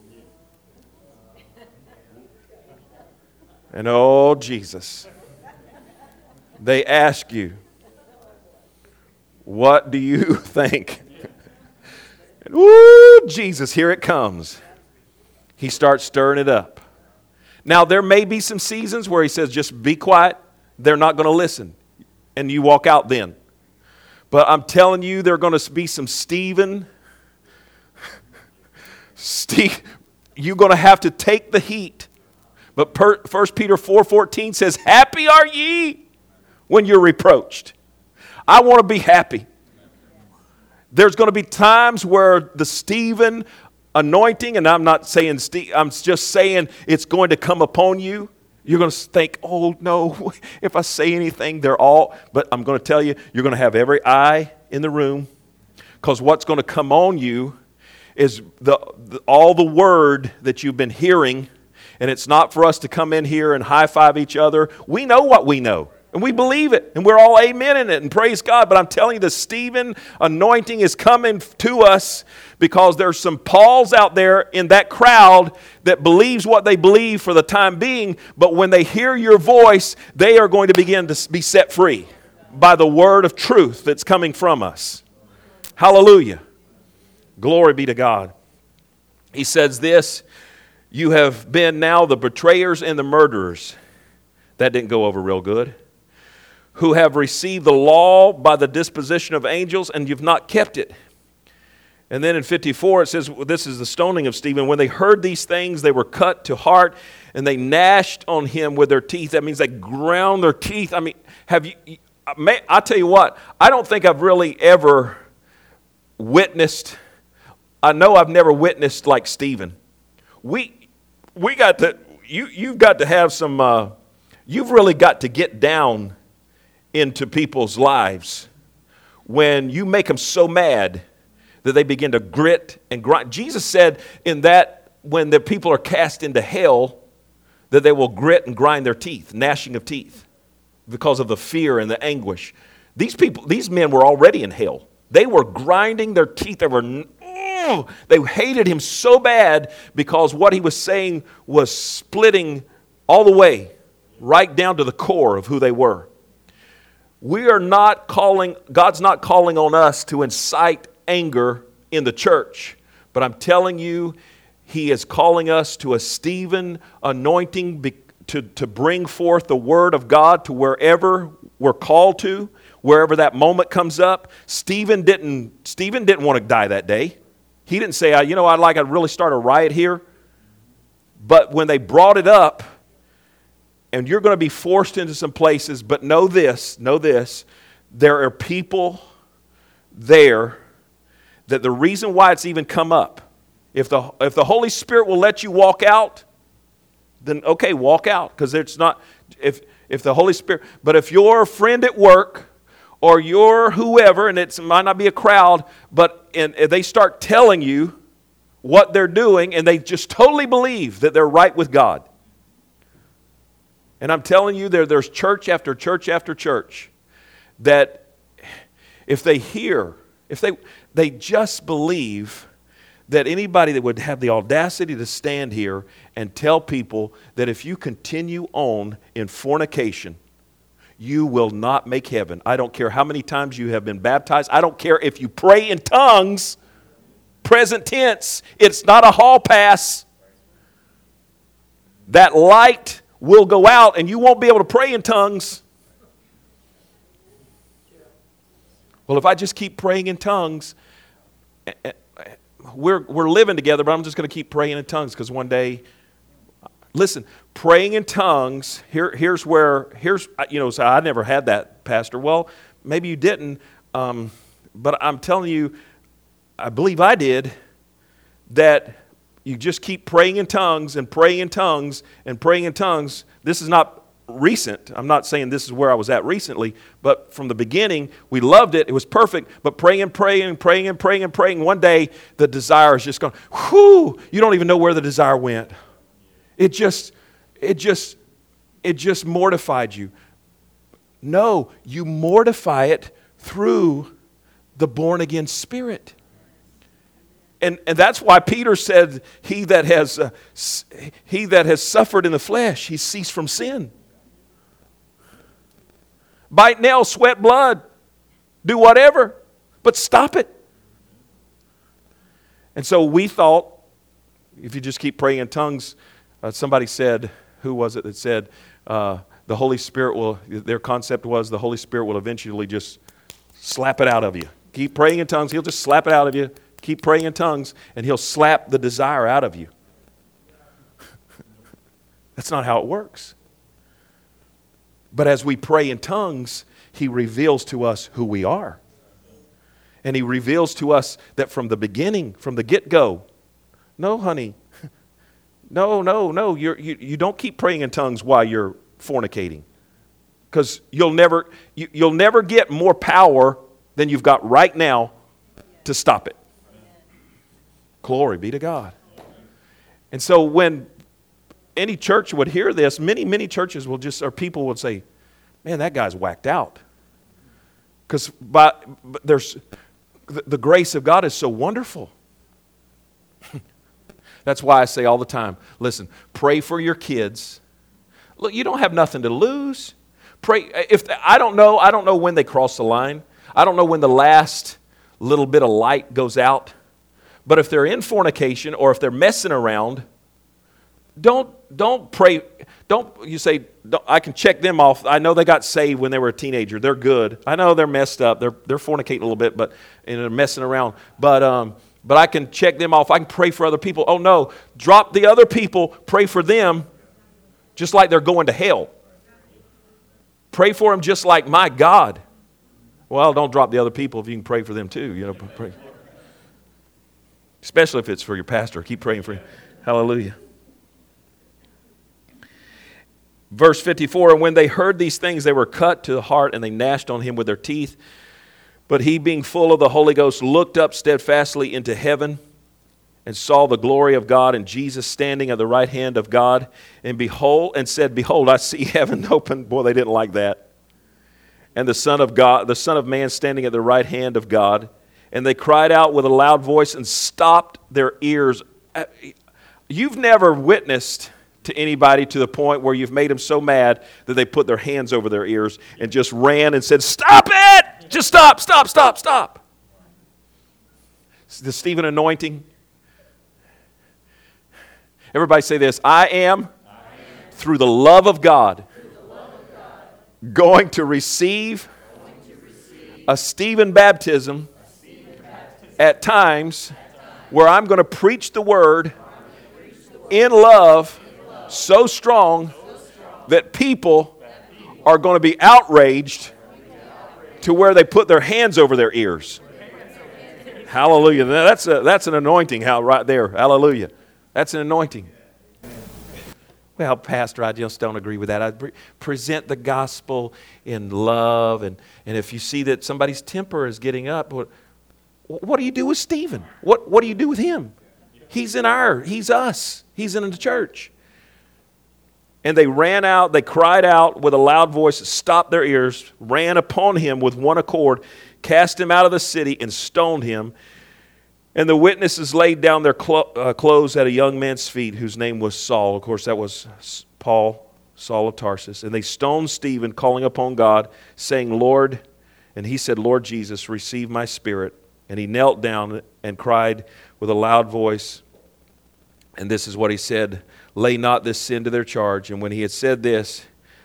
and oh, Jesus, they ask you, what do you think? And, ooh, Jesus, here it comes. He starts stirring it up. Now, there may be some seasons where he says, just be quiet. They're not going to listen. and you walk out then. But I'm telling you, there are going to be some Steve, you're going to have to take the heat. But 1 Peter 4:14 says, happy are ye when you're reproached. I want to be happy. There's going to be times where the Stephen anointing, and I'm not saying I'm just saying it's going to come upon you. You're going to think, oh no, if I say anything, but I'm going to tell you, you're going to have every eye in the room, because what's going to come on you is all the word that you've been hearing. And it's not for us to come in here and high-five each other. We know what we know, and we believe it, and we're all amen in it, and praise God. But I'm telling you, the Stephen anointing is coming to us because there's some Pauls out there in that crowd that believes what they believe for the time being, but when they hear your voice, they are going to begin to be set free by the word of truth that's coming from us. Hallelujah. Glory be to God. He says this, you have been now the betrayers and the murderers. That didn't go over real good. Who have received the law by the disposition of angels, and you've not kept it. And then in 54 it says, this is the stoning of Stephen. When they heard these things, they were cut to heart, and they gnashed on him with their teeth. That means they ground their teeth. I mean, I'll tell you what, I don't think I've really ever witnessed, I know I've never witnessed like Stephen. We got to, you've got to have some, you've really got to get down into people's lives when you make them so mad that they begin to grit and grind. Jesus said in that when the people are cast into hell, that they will grit and grind their teeth, gnashing of teeth, because of the fear and the anguish. These men were already in hell. They were grinding their teeth. They hated him so bad because what he was saying was splitting all the way right down to the core of who they were. God's not calling on us to incite anger in the church, but I'm telling you, he is calling us to a Stephen anointing to bring forth the word of God to wherever we're called to, wherever that moment comes up. Stephen didn't want to die that day. He didn't say, I'd like to really start a riot here. But when they brought it up, and you're going to be forced into some places, but know this, there are people there that the reason why it's even come up, if the Holy Spirit will let you walk out, then okay, walk out, because it's not, if the Holy Spirit, but if you're a friend at work, or you're whoever, and it might not be a crowd, but they start telling you what they're doing, and they just totally believe that they're right with God. And I'm telling you, there's church after church after church that if they just believe that anybody that would have the audacity to stand here and tell people that if you continue on in fornication, you will not make heaven. I don't care how many times you have been baptized. I don't care if you pray in tongues, present tense. It's not a hall pass. That light will go out and you won't be able to pray in tongues. Well, if I just keep praying in tongues, we're living together, but I'm just going to keep praying in tongues because one day, listen, praying in tongues, here's so I never had that, Pastor. Well, maybe you didn't, but I'm telling you, I believe I did, that you just keep praying in tongues and praying in tongues and praying in tongues. This is not recent. I'm not saying this is where I was at recently, but from the beginning, we loved it. It was perfect, but praying, one day, the desire is just gone. Whew, you don't even know where the desire went. It just mortified you. No, you mortify it through the born again spirit. And that's why Peter said, he that has suffered in the flesh, he ceased from sin. Bite nails, sweat blood, do whatever, but stop it. And so we thought, if you just keep praying in tongues, somebody said, who was it that said, the Holy Spirit will, their concept was the Holy Spirit will eventually just slap it out of you. Keep praying in tongues, He'll just slap it out of you. Keep praying in tongues, and He'll slap the desire out of you. That's not how it works. But as we pray in tongues, He reveals to us who we are. And He reveals to us that from the beginning, from the get-go, no, honey, no, you don't keep praying in tongues while you're fornicating. Because you'll never get more power than you've got right now to stop it. Glory be to God. And so when any church would hear this, many churches will just, or people would say, man, that guy's whacked out. Because there's the grace of God is so wonderful. That's why I say all the time, listen, pray for your kids. Look, you don't have nothing to lose. Pray. I don't know when they cross the line. I don't know when the last little bit of light goes out. But if they're in fornication or if they're messing around, don't pray. You say, I can check them off. I know they got saved when they were a teenager. They're good. I know they're messed up. They're fornicating a little bit, but and they're messing around. But I can check them off. I can pray for other people. Oh no, drop the other people. Pray for them, just like they're going to hell. Pray for them just like my God. Well, don't drop the other people if you can pray for them too. You know, pray. Especially if it's for your pastor. Keep praying for him. Hallelujah. Verse 54, and when they heard these things, they were cut to the heart, and they gnashed on him with their teeth. But he, being full of the Holy Ghost, looked up steadfastly into heaven and saw the glory of God and Jesus standing at the right hand of God, and said, Behold, I see heaven open. Boy, they didn't like that. And the Son of Man standing at the right hand of God. And they cried out with a loud voice and stopped their ears. You've never witnessed to anybody to the point where you've made them so mad that they put their hands over their ears and just ran and said, stop it! Just stop. The Stephen anointing. Everybody say this. I am through the love of God, going to receive a Stephen baptism at times where I'm going to preach the word in love so strong that people are going to be outraged to where they put their hands over their ears. Hallelujah. Now that's an anointing right there. Hallelujah. That's an anointing. Well, Pastor, I just don't agree with that. I present the gospel in love. And if you see that somebody's temper is getting up, what do you do with Stephen? What do you do with him? He's us. He's in the church. And they ran out, they cried out with a loud voice, stopped their ears, ran upon him with one accord, cast him out of the city, and stoned him. And the witnesses laid down their clothes at a young man's feet, whose name was Saul. Of course, that was Paul, Saul of Tarsus. And they stoned Stephen, calling upon God, saying, Lord, and he said, Lord Jesus, receive my spirit. And he knelt down and cried with a loud voice. And this is what he said, lay not this sin to their charge. And when he had said this,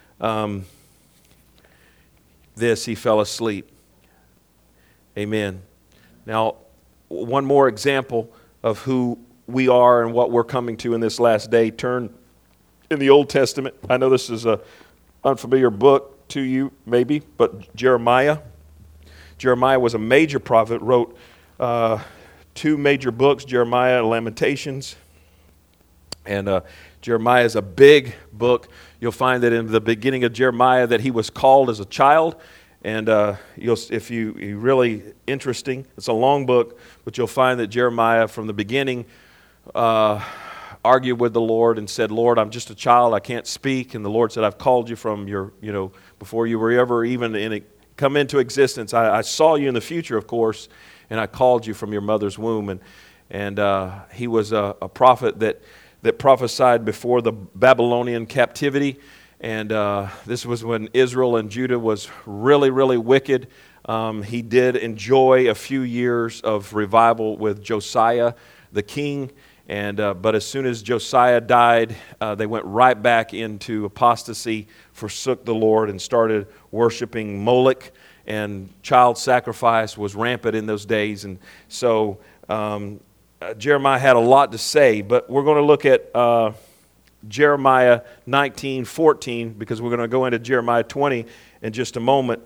he fell asleep. Amen. Now, one more example of who we are and what we're coming to in this last day. Turn in the Old Testament. I know this is an unfamiliar book to you, maybe, but Jeremiah. Jeremiah was a major prophet, wrote 2 major books, Jeremiah and Lamentations. And Jeremiah is a big book. You'll find that in the beginning of Jeremiah that he was called as a child. And if you really interesting, it's a long book, but you'll find that Jeremiah from the beginning argued with the Lord and said, Lord, I'm just a child, I can't speak. And the Lord said, I've called you from before you were ever even come into existence. I saw you in the future, of course, and I called you from your mother's womb. And he was a prophet that prophesied before the Babylonian captivity. And this was when Israel and Judah was really, really wicked. He did enjoy a few years of revival with Josiah, the king. But as soon as Josiah died, they went right back into apostasy, forsook the Lord, and started worshiping Moloch, and child sacrifice was rampant in those days. And so Jeremiah had a lot to say, but we're going to look at Jeremiah 19:14, because we're going to go into Jeremiah 20 in just a moment.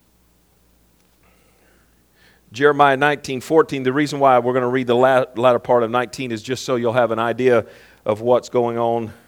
Jeremiah 19:14, the reason why we're going to read the latter part of 19 is just so you'll have an idea of what's going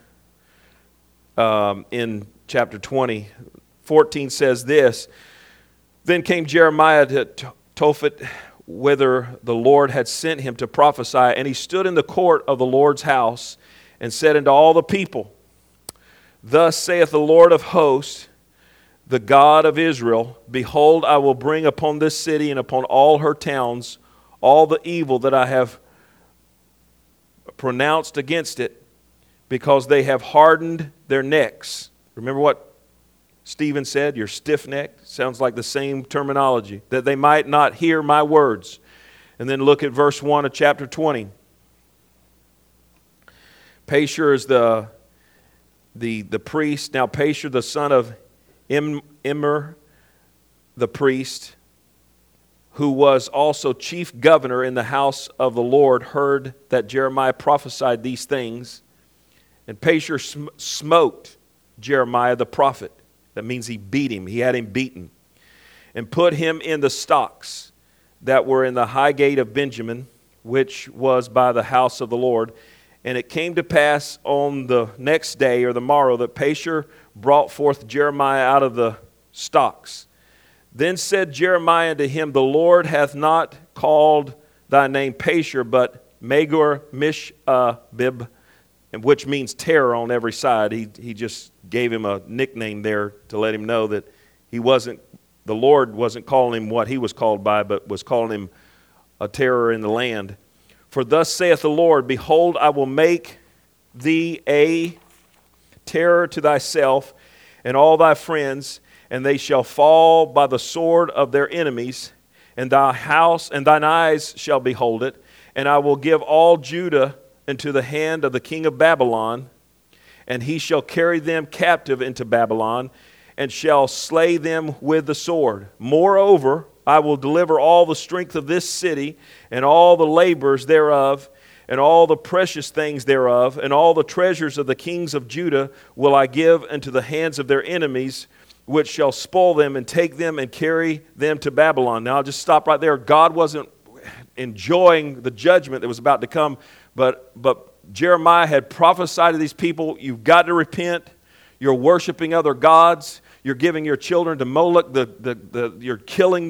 on in chapter 20. 14 says this, "Then came Jeremiah to Tophet, whither the Lord had sent him to prophesy, and he stood in the court of the Lord's house, and said unto all the people, Thus saith the Lord of hosts, the God of Israel, Behold, I will bring upon this city and upon all her towns all the evil that I have pronounced against it, because they have hardened their necks." Remember what Stephen said? You're stiff-necked. Sounds like the same terminology. "That they might not hear my words." And then look at verse 1 of chapter 20. Pashur is the priest. Now Pashur, the son of Immer, the priest, who was also chief governor in the house of the Lord, heard that Jeremiah prophesied these things. And Pashur smote Jeremiah the prophet. That means he beat him. He had him beaten. And put him in the stocks that were in the high gate of Benjamin, which was by the house of the Lord. And it came to pass on the next day or the morrow that Pashur brought forth Jeremiah out of the stocks. Then said Jeremiah unto him, The Lord hath not called thy name Pashur, but Magor Mishbib, which means terror on every side. He just gave him a nickname there to let him know that the Lord wasn't calling him what he was called by, but was calling him a terror in the land. "For thus saith the Lord, Behold, I will make thee a terror to thyself and all thy friends, and they shall fall by the sword of their enemies, and thy house and thine eyes shall behold it. And I will give all Judah into the hand of the king of Babylon, and he shall carry them captive into Babylon, and shall slay them with the sword. Moreover, I will deliver all the strength of this city, and all the labors thereof, and all the precious things thereof, and all the treasures of the kings of Judah will I give into the hands of their enemies, which shall spoil them and take them and carry them to Babylon." Now I'll just stop right there. God wasn't enjoying the judgment that was about to come, but Jeremiah had prophesied to these people, you've got to repent. You're worshiping other gods. You're giving your children to Moloch. You're killing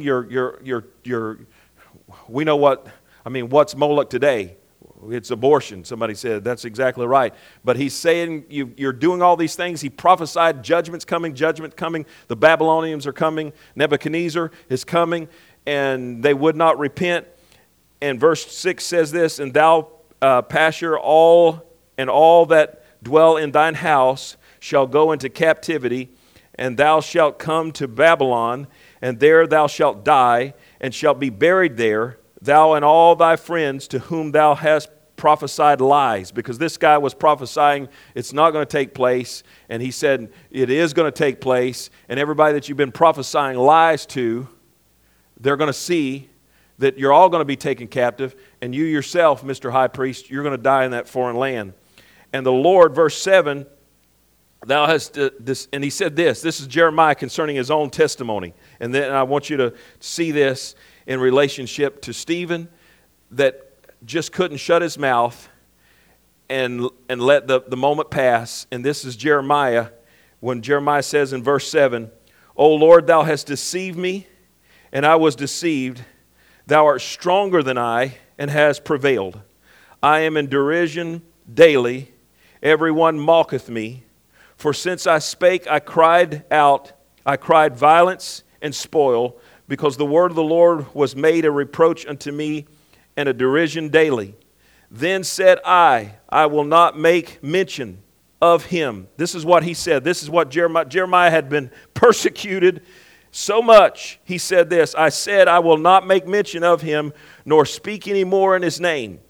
your. We know what's Moloch today? It's abortion. Somebody said that's exactly right. But he's saying you're doing all these things. He prophesied judgment coming. The Babylonians are coming. Nebuchadnezzar is coming, and they would not repent. And verse 6 says this, "And thou, Pashur, all that dwell in thine house shall go into captivity, and thou shalt come to Babylon, and there thou shalt die, and shalt be buried there, thou and all thy friends to whom thou hast prophesied lies." Because this guy was prophesying it's not going to take place, and he said it is going to take place, and everybody that you've been prophesying lies to, they're going to see that you're all going to be taken captive, and you yourself, Mr. High Priest, you're going to die in that foreign land. And the Lord, verse 7, thou hast this, and he said this is Jeremiah concerning his own testimony. And then I want you to see this in relationship to Stephen, that just couldn't shut his mouth and let the moment pass. And this is Jeremiah, when Jeremiah says in verse 7, "O Lord, thou hast deceived me, and I was deceived. Thou art stronger than I, and hast prevailed. I am in derision daily. Everyone mocketh me. For since I spake, I cried out. I cried violence and spoil, because the word of the Lord was made a reproach unto me, and a derision daily. Then said I will not make mention of him." This is what he said. This is what Jeremiah had been persecuted so much. He said this, "I said, I will not make mention of him, nor speak any more in his name.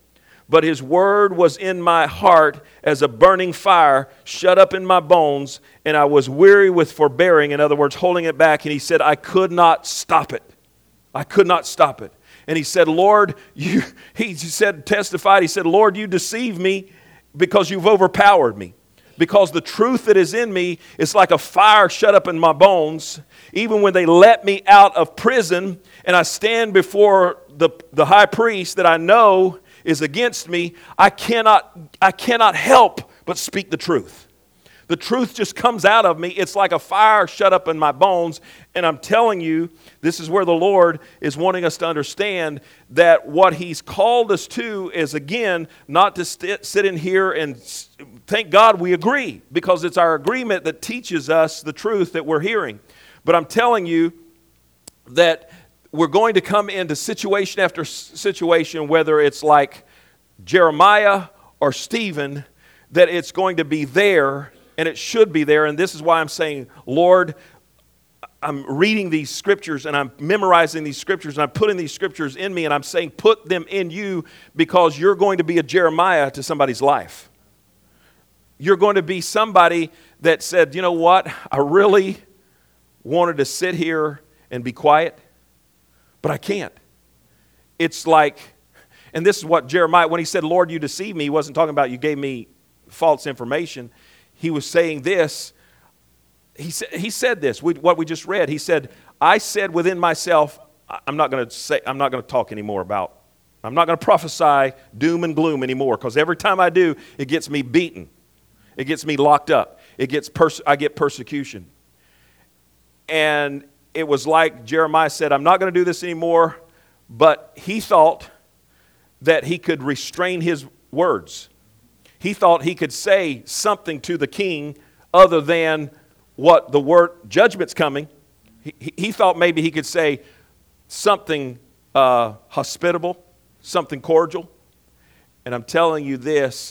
But his word was in my heart as a burning fire shut up in my bones, and I was weary with forbearing, in other words, holding it back. And he said, I could not stop it. I could not stop it. And he said, Lord, testified, he said, Lord, you deceive me because you've overpowered me. Because the truth that is in me is like a fire shut up in my bones. Even when they let me out of prison and I stand before the high priest that I know is against me, I cannot help but speak the truth. The truth just comes out of me. It's like a fire shut up in my bones. And I'm telling you, this is where the Lord is wanting us to understand that what He's called us to is, again, not to sit in here and thank God we agree, because it's our agreement that teaches us the truth that we're hearing. But I'm telling you that we're going to come into situation after situation, whether it's like Jeremiah or Stephen, that it's going to be there. And it should be there. And this is why I'm saying, Lord, I'm reading these scriptures and I'm memorizing these scriptures and I'm putting these scriptures in me and I'm saying, put them in you, because you're going to be a Jeremiah to somebody's life. You're going to be somebody that said, you know what, I really wanted to sit here and be quiet, but I can't. It's like, and this is what Jeremiah, when he said, Lord, you deceived me, he wasn't talking about you gave me false information. He was saying this. He said this, what we just read. He said, I said within myself, I'm not going to talk anymore about, I'm not going to prophesy doom and gloom anymore, because every time I do, it gets me beaten. It gets me locked up. I get persecution. And it was like Jeremiah said, I'm not going to do this anymore, but he thought that he could restrain his words. He thought he could say something to the king other than what the word, judgment's coming. He thought maybe he could say something hospitable, something cordial. And I'm telling you this,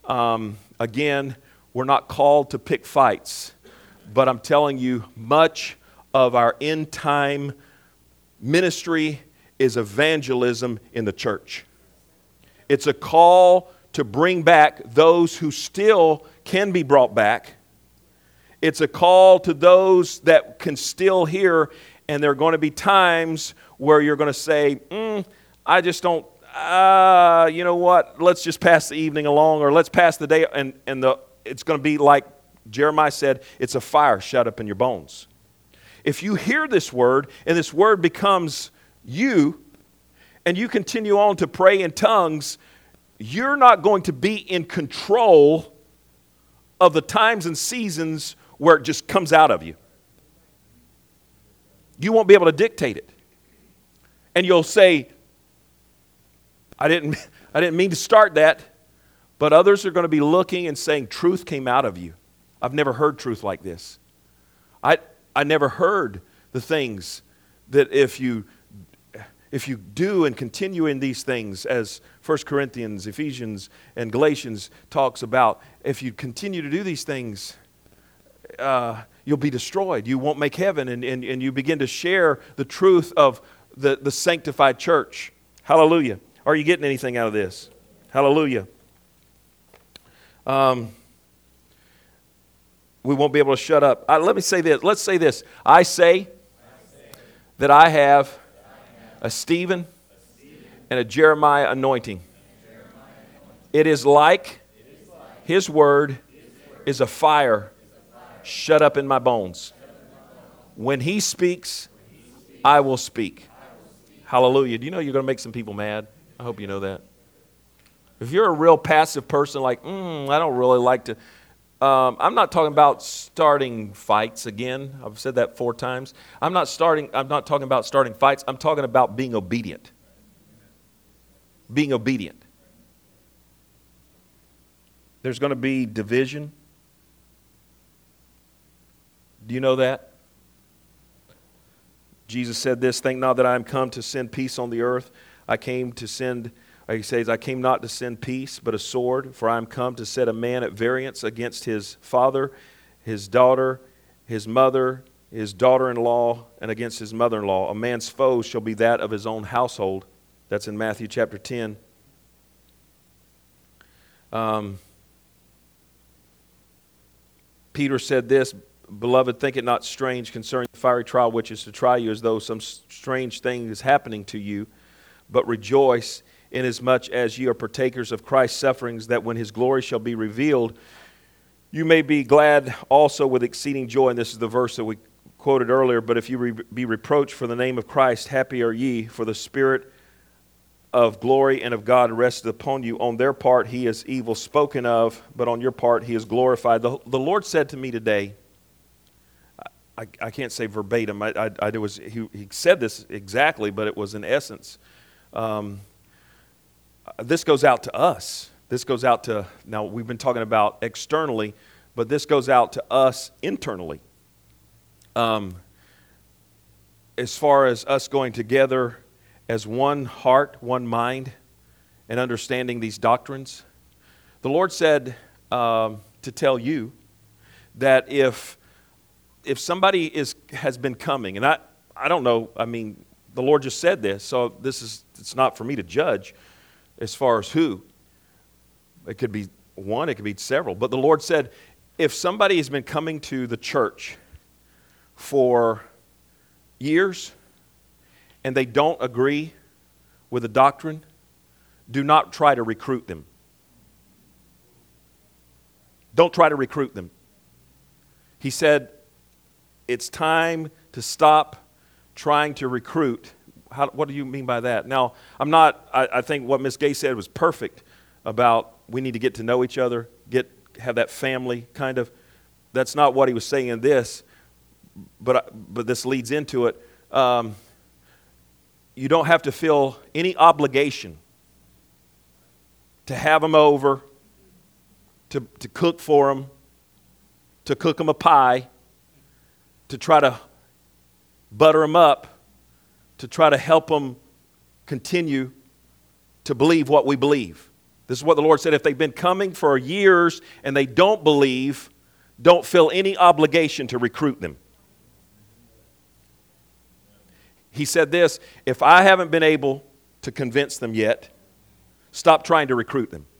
again, we're not called to pick fights, but I'm telling you, much of our end time ministry is evangelism in the church. It's a call to bring back those who still can be brought back. It's a call to those that can still hear, and there are going to be times where you're going to say, I just don't, you know what, let's just pass the evening along, or let's pass the day, and it's going to be like Jeremiah said, it's a fire shut up in your bones. If you hear this word, and this word becomes you, and you continue on to pray in tongues, you're not going to be in control of the times and seasons where it just comes out of you. You won't be able to dictate it. And you'll say, I didn't mean to start that, but others are going to be looking and saying, truth came out of you. I've never heard truth like this. I never heard the things that if you do and continue in these things, as 1 Corinthians, Ephesians, and Galatians talks about, if you continue to do these things, you'll be destroyed. You won't make heaven, and you begin to share the truth of the sanctified church. Hallelujah. Are you getting anything out of this? Hallelujah. We won't be able to shut up. Let me say this. Let's say this. I say that I have a Stephen and a Jeremiah anointing. It is like his word is a fire shut up in my bones. When he speaks, I will speak. Hallelujah. Do you know you're going to make some people mad? I hope you know that. If you're a real passive person like, I don't really like to... I'm not talking about starting fights again. I've said that 4 times. I'm not talking about starting fights. I'm talking about being obedient. Being obedient. There's going to be division. Do you know that? Jesus said this, think not that I am come to send peace on the earth. He says, I came not to send peace, but a sword, for I am come to set a man at variance against his father, his daughter, his mother, his daughter-in-law, and against his mother-in-law. A man's foe shall be that of his own household. That's in Matthew chapter 10. Peter said this, "Beloved, think it not strange concerning the fiery trial which is to try you, as though some strange thing is happening to you, but rejoice inasmuch as ye are partakers of Christ's sufferings, that when his glory shall be revealed, you may be glad also with exceeding joy." And this is the verse that we quoted earlier. "But if you be reproached for the name of Christ, happy are ye, for the Spirit of glory and of God rested upon you. On their part he is evil spoken of, but on your part he is glorified." The Lord said to me today, I can't say verbatim, he said this exactly, but it was in essence, this goes out to us. This goes out to, now we've been talking about externally, but this goes out to us internally. As far as us going together as one heart, one mind, and understanding these doctrines, the Lord said to tell you that if somebody has been coming, and I don't know, I mean, the Lord just said this, so it's not for me to judge as far as who. It could be one, it could be several. But the Lord said, if somebody has been coming to the church for years and they don't agree with the doctrine, do not try to recruit them. Don't try to recruit them. He said, it's time to stop trying to recruit. What do you mean by that? Now, I think what Ms. Gay said was perfect about we need to get to know each other, have that family kind of. That's not what he was saying in this, but this leads into it. You don't have to feel any obligation to have them over, to cook for them, to cook them a pie, to try to butter them up, to try to help them continue to believe what we believe. This is what the Lord said. If they've been coming for years and they don't believe, don't feel any obligation to recruit them. He said this, if I haven't been able to convince them yet, stop trying to recruit them.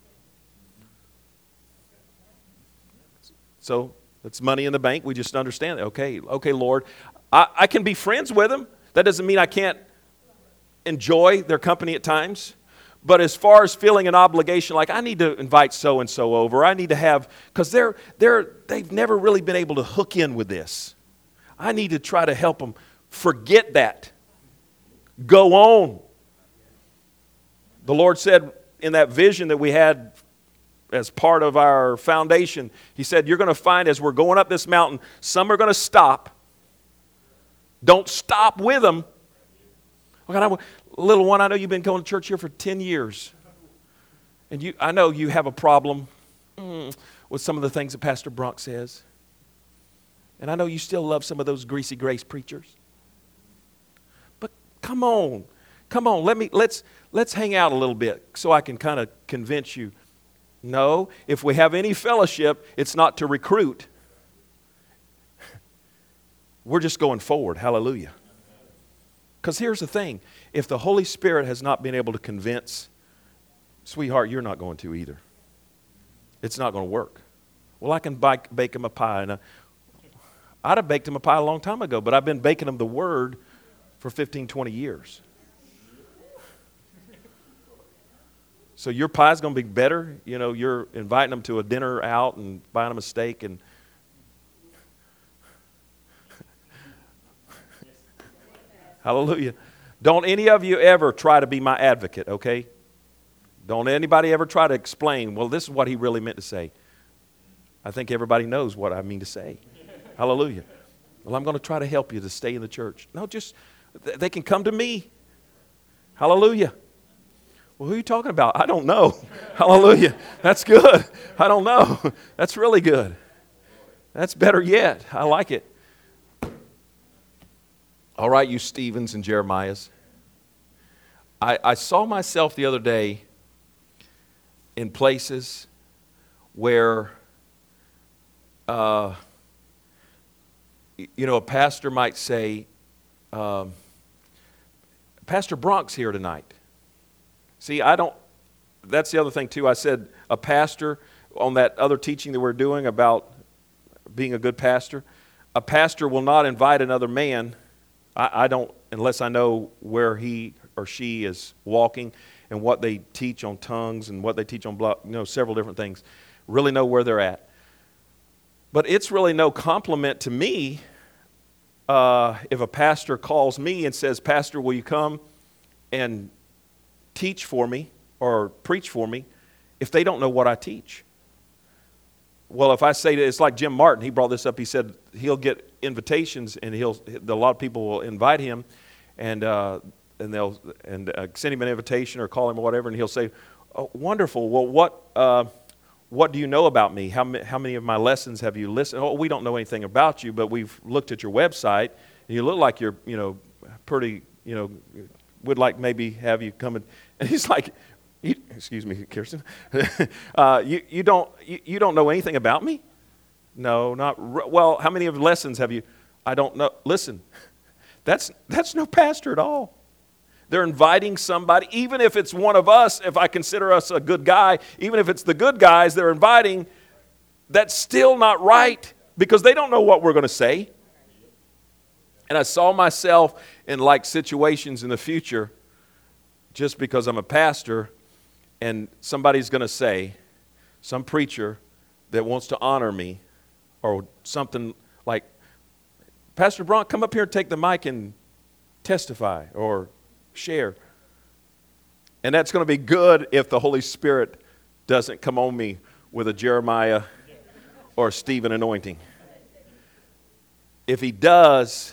So it's money in the bank. We just understand that. Okay, Lord, I can be friends with them. That doesn't mean I can't enjoy their company at times. But as far as feeling an obligation, like I need to invite so-and-so over, I need to have, because they've never really been able to hook in with this. I need to try to help them forget that. Go on. The Lord said in that vision that we had as part of our foundation, He said, you're going to find as we're going up this mountain, some are going to stop. Don't stop with them. Little one, I know you've been going to church here for 10 years. And I know you have a problem with some of the things that Pastor Bronk says. And I know you still love some of those greasy grace preachers. But come on. Let's hang out a little bit so I can kind of convince you. No, if we have any fellowship, it's not to recruit. We're just going forward. Hallelujah. Because here's the thing. If the Holy Spirit has not been able to convince, sweetheart, you're not going to either. It's not going to work. Well, I can bake them a pie. And I'd have baked them a pie a long time ago, but I've been baking them the Word for 15, 20 years. So your pie's going to be better. You know, you're inviting them to a dinner out and buying them a steak and hallelujah. Don't any of you ever try to be my advocate, okay? Don't anybody ever try to explain, well, this is what he really meant to say. I think everybody knows what I mean to say. Hallelujah. Well, I'm going to try to help you to stay in the church. No, just, they can come to me. Hallelujah. Well, who are you talking about? I don't know. Hallelujah. That's good. I don't know. That's really good. That's better yet. I like it. All right, you Stephens and Jeremiahs. I saw myself the other day in places where, a pastor might say, Pastor Bronk's here tonight. See, I don't that's the other thing too. I said a pastor, on that other teaching that we're doing about being a good pastor, a pastor will not invite another man. I don't, unless I know where he or she is walking and what they teach on tongues and what they teach on several different things, really know where they're at. But it's really no compliment to me if a pastor calls me and says, Pastor, will you come and teach for me or preach for me, if they don't know what I teach. Well, if I say that, it's like Jim Martin, he brought this up. He said he'll get invitations, and a lot of people will invite him, and they'll send him an invitation or call him or whatever, and he'll say, oh, wonderful. Well, what do you know about me? How many of my lessons have you listened? Oh, we don't know anything about you, but we've looked at your website, and you look like you're, pretty, would like maybe have you come and he's like, excuse me, Kirsten, you don't know anything about me? No, well, how many of lessons have you? I don't know. Listen, that's no pastor at all. They're inviting somebody, even if it's one of us, if I consider us a good guy, even if it's the good guys they're inviting, that's still not right because they don't know what we're going to say. And I saw myself in like situations in the future just because I'm a pastor and somebody's going to say, some preacher that wants to honor me or something like, Pastor Bronk, come up here and take the mic and testify or share. And that's going to be good if the Holy Spirit doesn't come on me with a Jeremiah or a Stephen anointing. If he does,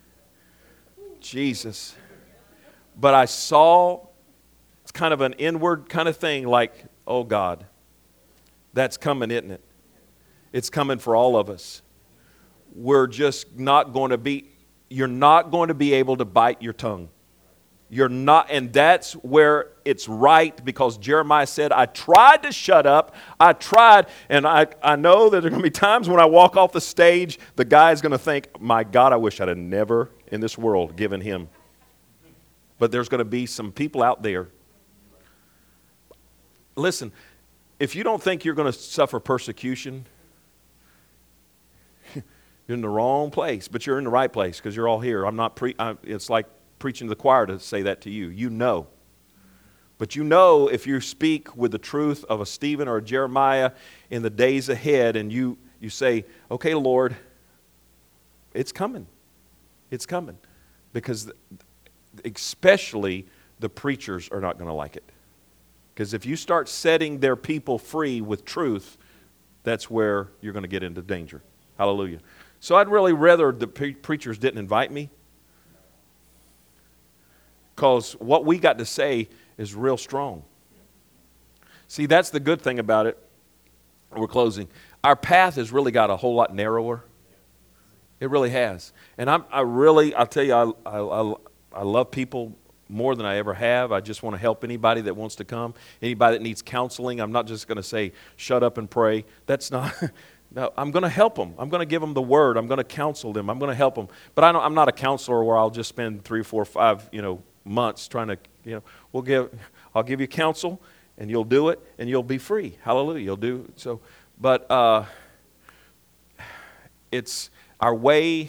Jesus. But I saw it's kind of an inward kind of thing like, oh God, that's coming, isn't it? It's coming for all of us. We're just not going to be, you're not going to be able to bite your tongue. You're not, and that's where it's right because Jeremiah said, I tried to shut up. I tried, and I know that there are going to be times when I walk off the stage, the guy's going to think, my God, I wish I'd have never in this world given him. But there's going to be some people out there. Listen, if you don't think you're going to suffer persecution, you're in the wrong place, but you're in the right place because you're all here. It's like preaching to the choir to say that to you. You know. But you know if you speak with the truth of a Stephen or a Jeremiah in the days ahead and you say, okay, Lord, it's coming. It's coming. Because especially the preachers are not going to like it. Because if you start setting their people free with truth, that's where you're going to get into danger. Hallelujah. So I'd really rather the preachers didn't invite me. Because what we got to say is real strong. See, that's the good thing about it. We're closing. Our path has really got a whole lot narrower. It really has. And I'll tell you, I love people more than I ever have. I just want to help anybody that wants to come. Anybody that needs counseling. I'm not just going to say, shut up and pray. That's not... No, I'm going to help them. I'm going to give them the word. I'm going to counsel them. I'm going to help them. But I'm not a counselor where I'll just spend 3, 4, 5, months trying to, I'll give you counsel and you'll do it and you'll be free. Hallelujah. You'll do so. But it's our way.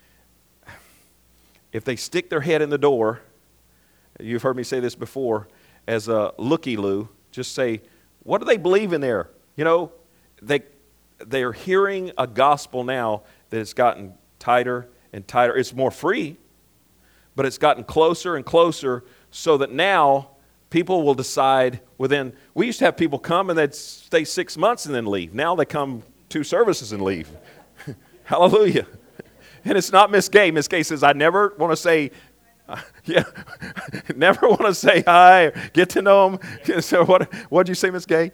If they stick their head in the door, you've heard me say this before, as a looky-loo, just say, what do they believe in there? They're hearing a gospel now that it's gotten tighter and tighter. It's more free, but it's gotten closer and closer so that now people will decide within, we used to have people come and they'd stay 6 months and then leave. Now they come 2 services and leave. Hallelujah. And it's not Miss Gay. Miss Gay says, I never want to say, never want to say hi, get to know them. So what'd you say, Miss Gay?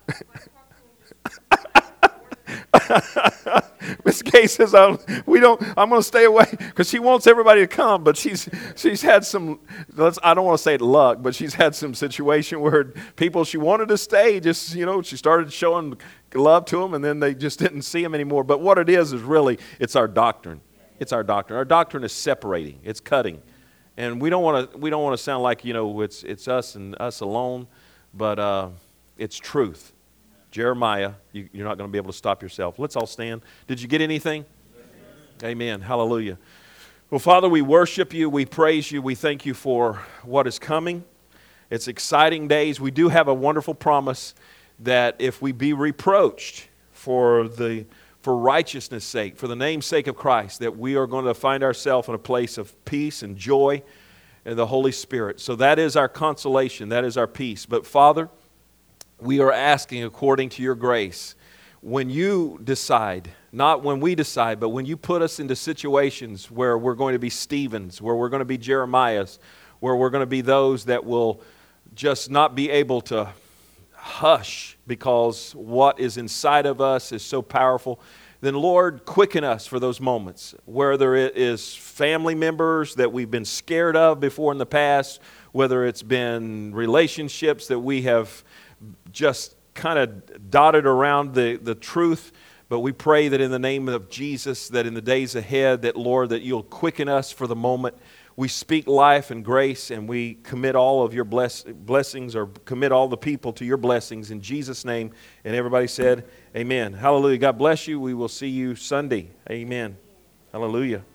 Miss Gay says, I'm going to stay away because she wants everybody to come, but she's had some, I don't want to say luck, but she's had some situation where people she wanted to stay, just, she started showing love to them and then they just didn't see them anymore. But what it is really, it's our doctrine. It's our doctrine. Our doctrine is separating. It's cutting. And we don't want to sound like, it's us and us alone. but it's truth. Jeremiah, you're not going to be able to stop yourself. Let's all stand. Did you get anything? Amen. Hallelujah. Well, Father, we worship you. We praise you. We thank you for what is coming. It's exciting days. We do have a wonderful promise that if we be reproached for righteousness' sake, for the name's sake of Christ, that we are going to find ourselves in a place of peace and joy in the Holy Spirit. So that is our consolation. That is our peace. But Father, we are asking according to your grace, when you decide, not when we decide, but when you put us into situations where we're going to be Stephens, where we're going to be Jeremiahs, where we're going to be those that will just not be able to hush because what is inside of us is so powerful, then Lord, quicken us for those moments, whether it is family members that we've been scared of before in the past, whether it's been relationships that we have just kind of dotted around the truth. But we pray that in the name of Jesus, that in the days ahead, that Lord, that you'll quicken us for the moment. We speak life and grace, and we commit all of your blessings, or commit all the people to your blessings in Jesus' name. And everybody said, amen. Hallelujah. God bless you. We will see you Sunday. Amen. Hallelujah.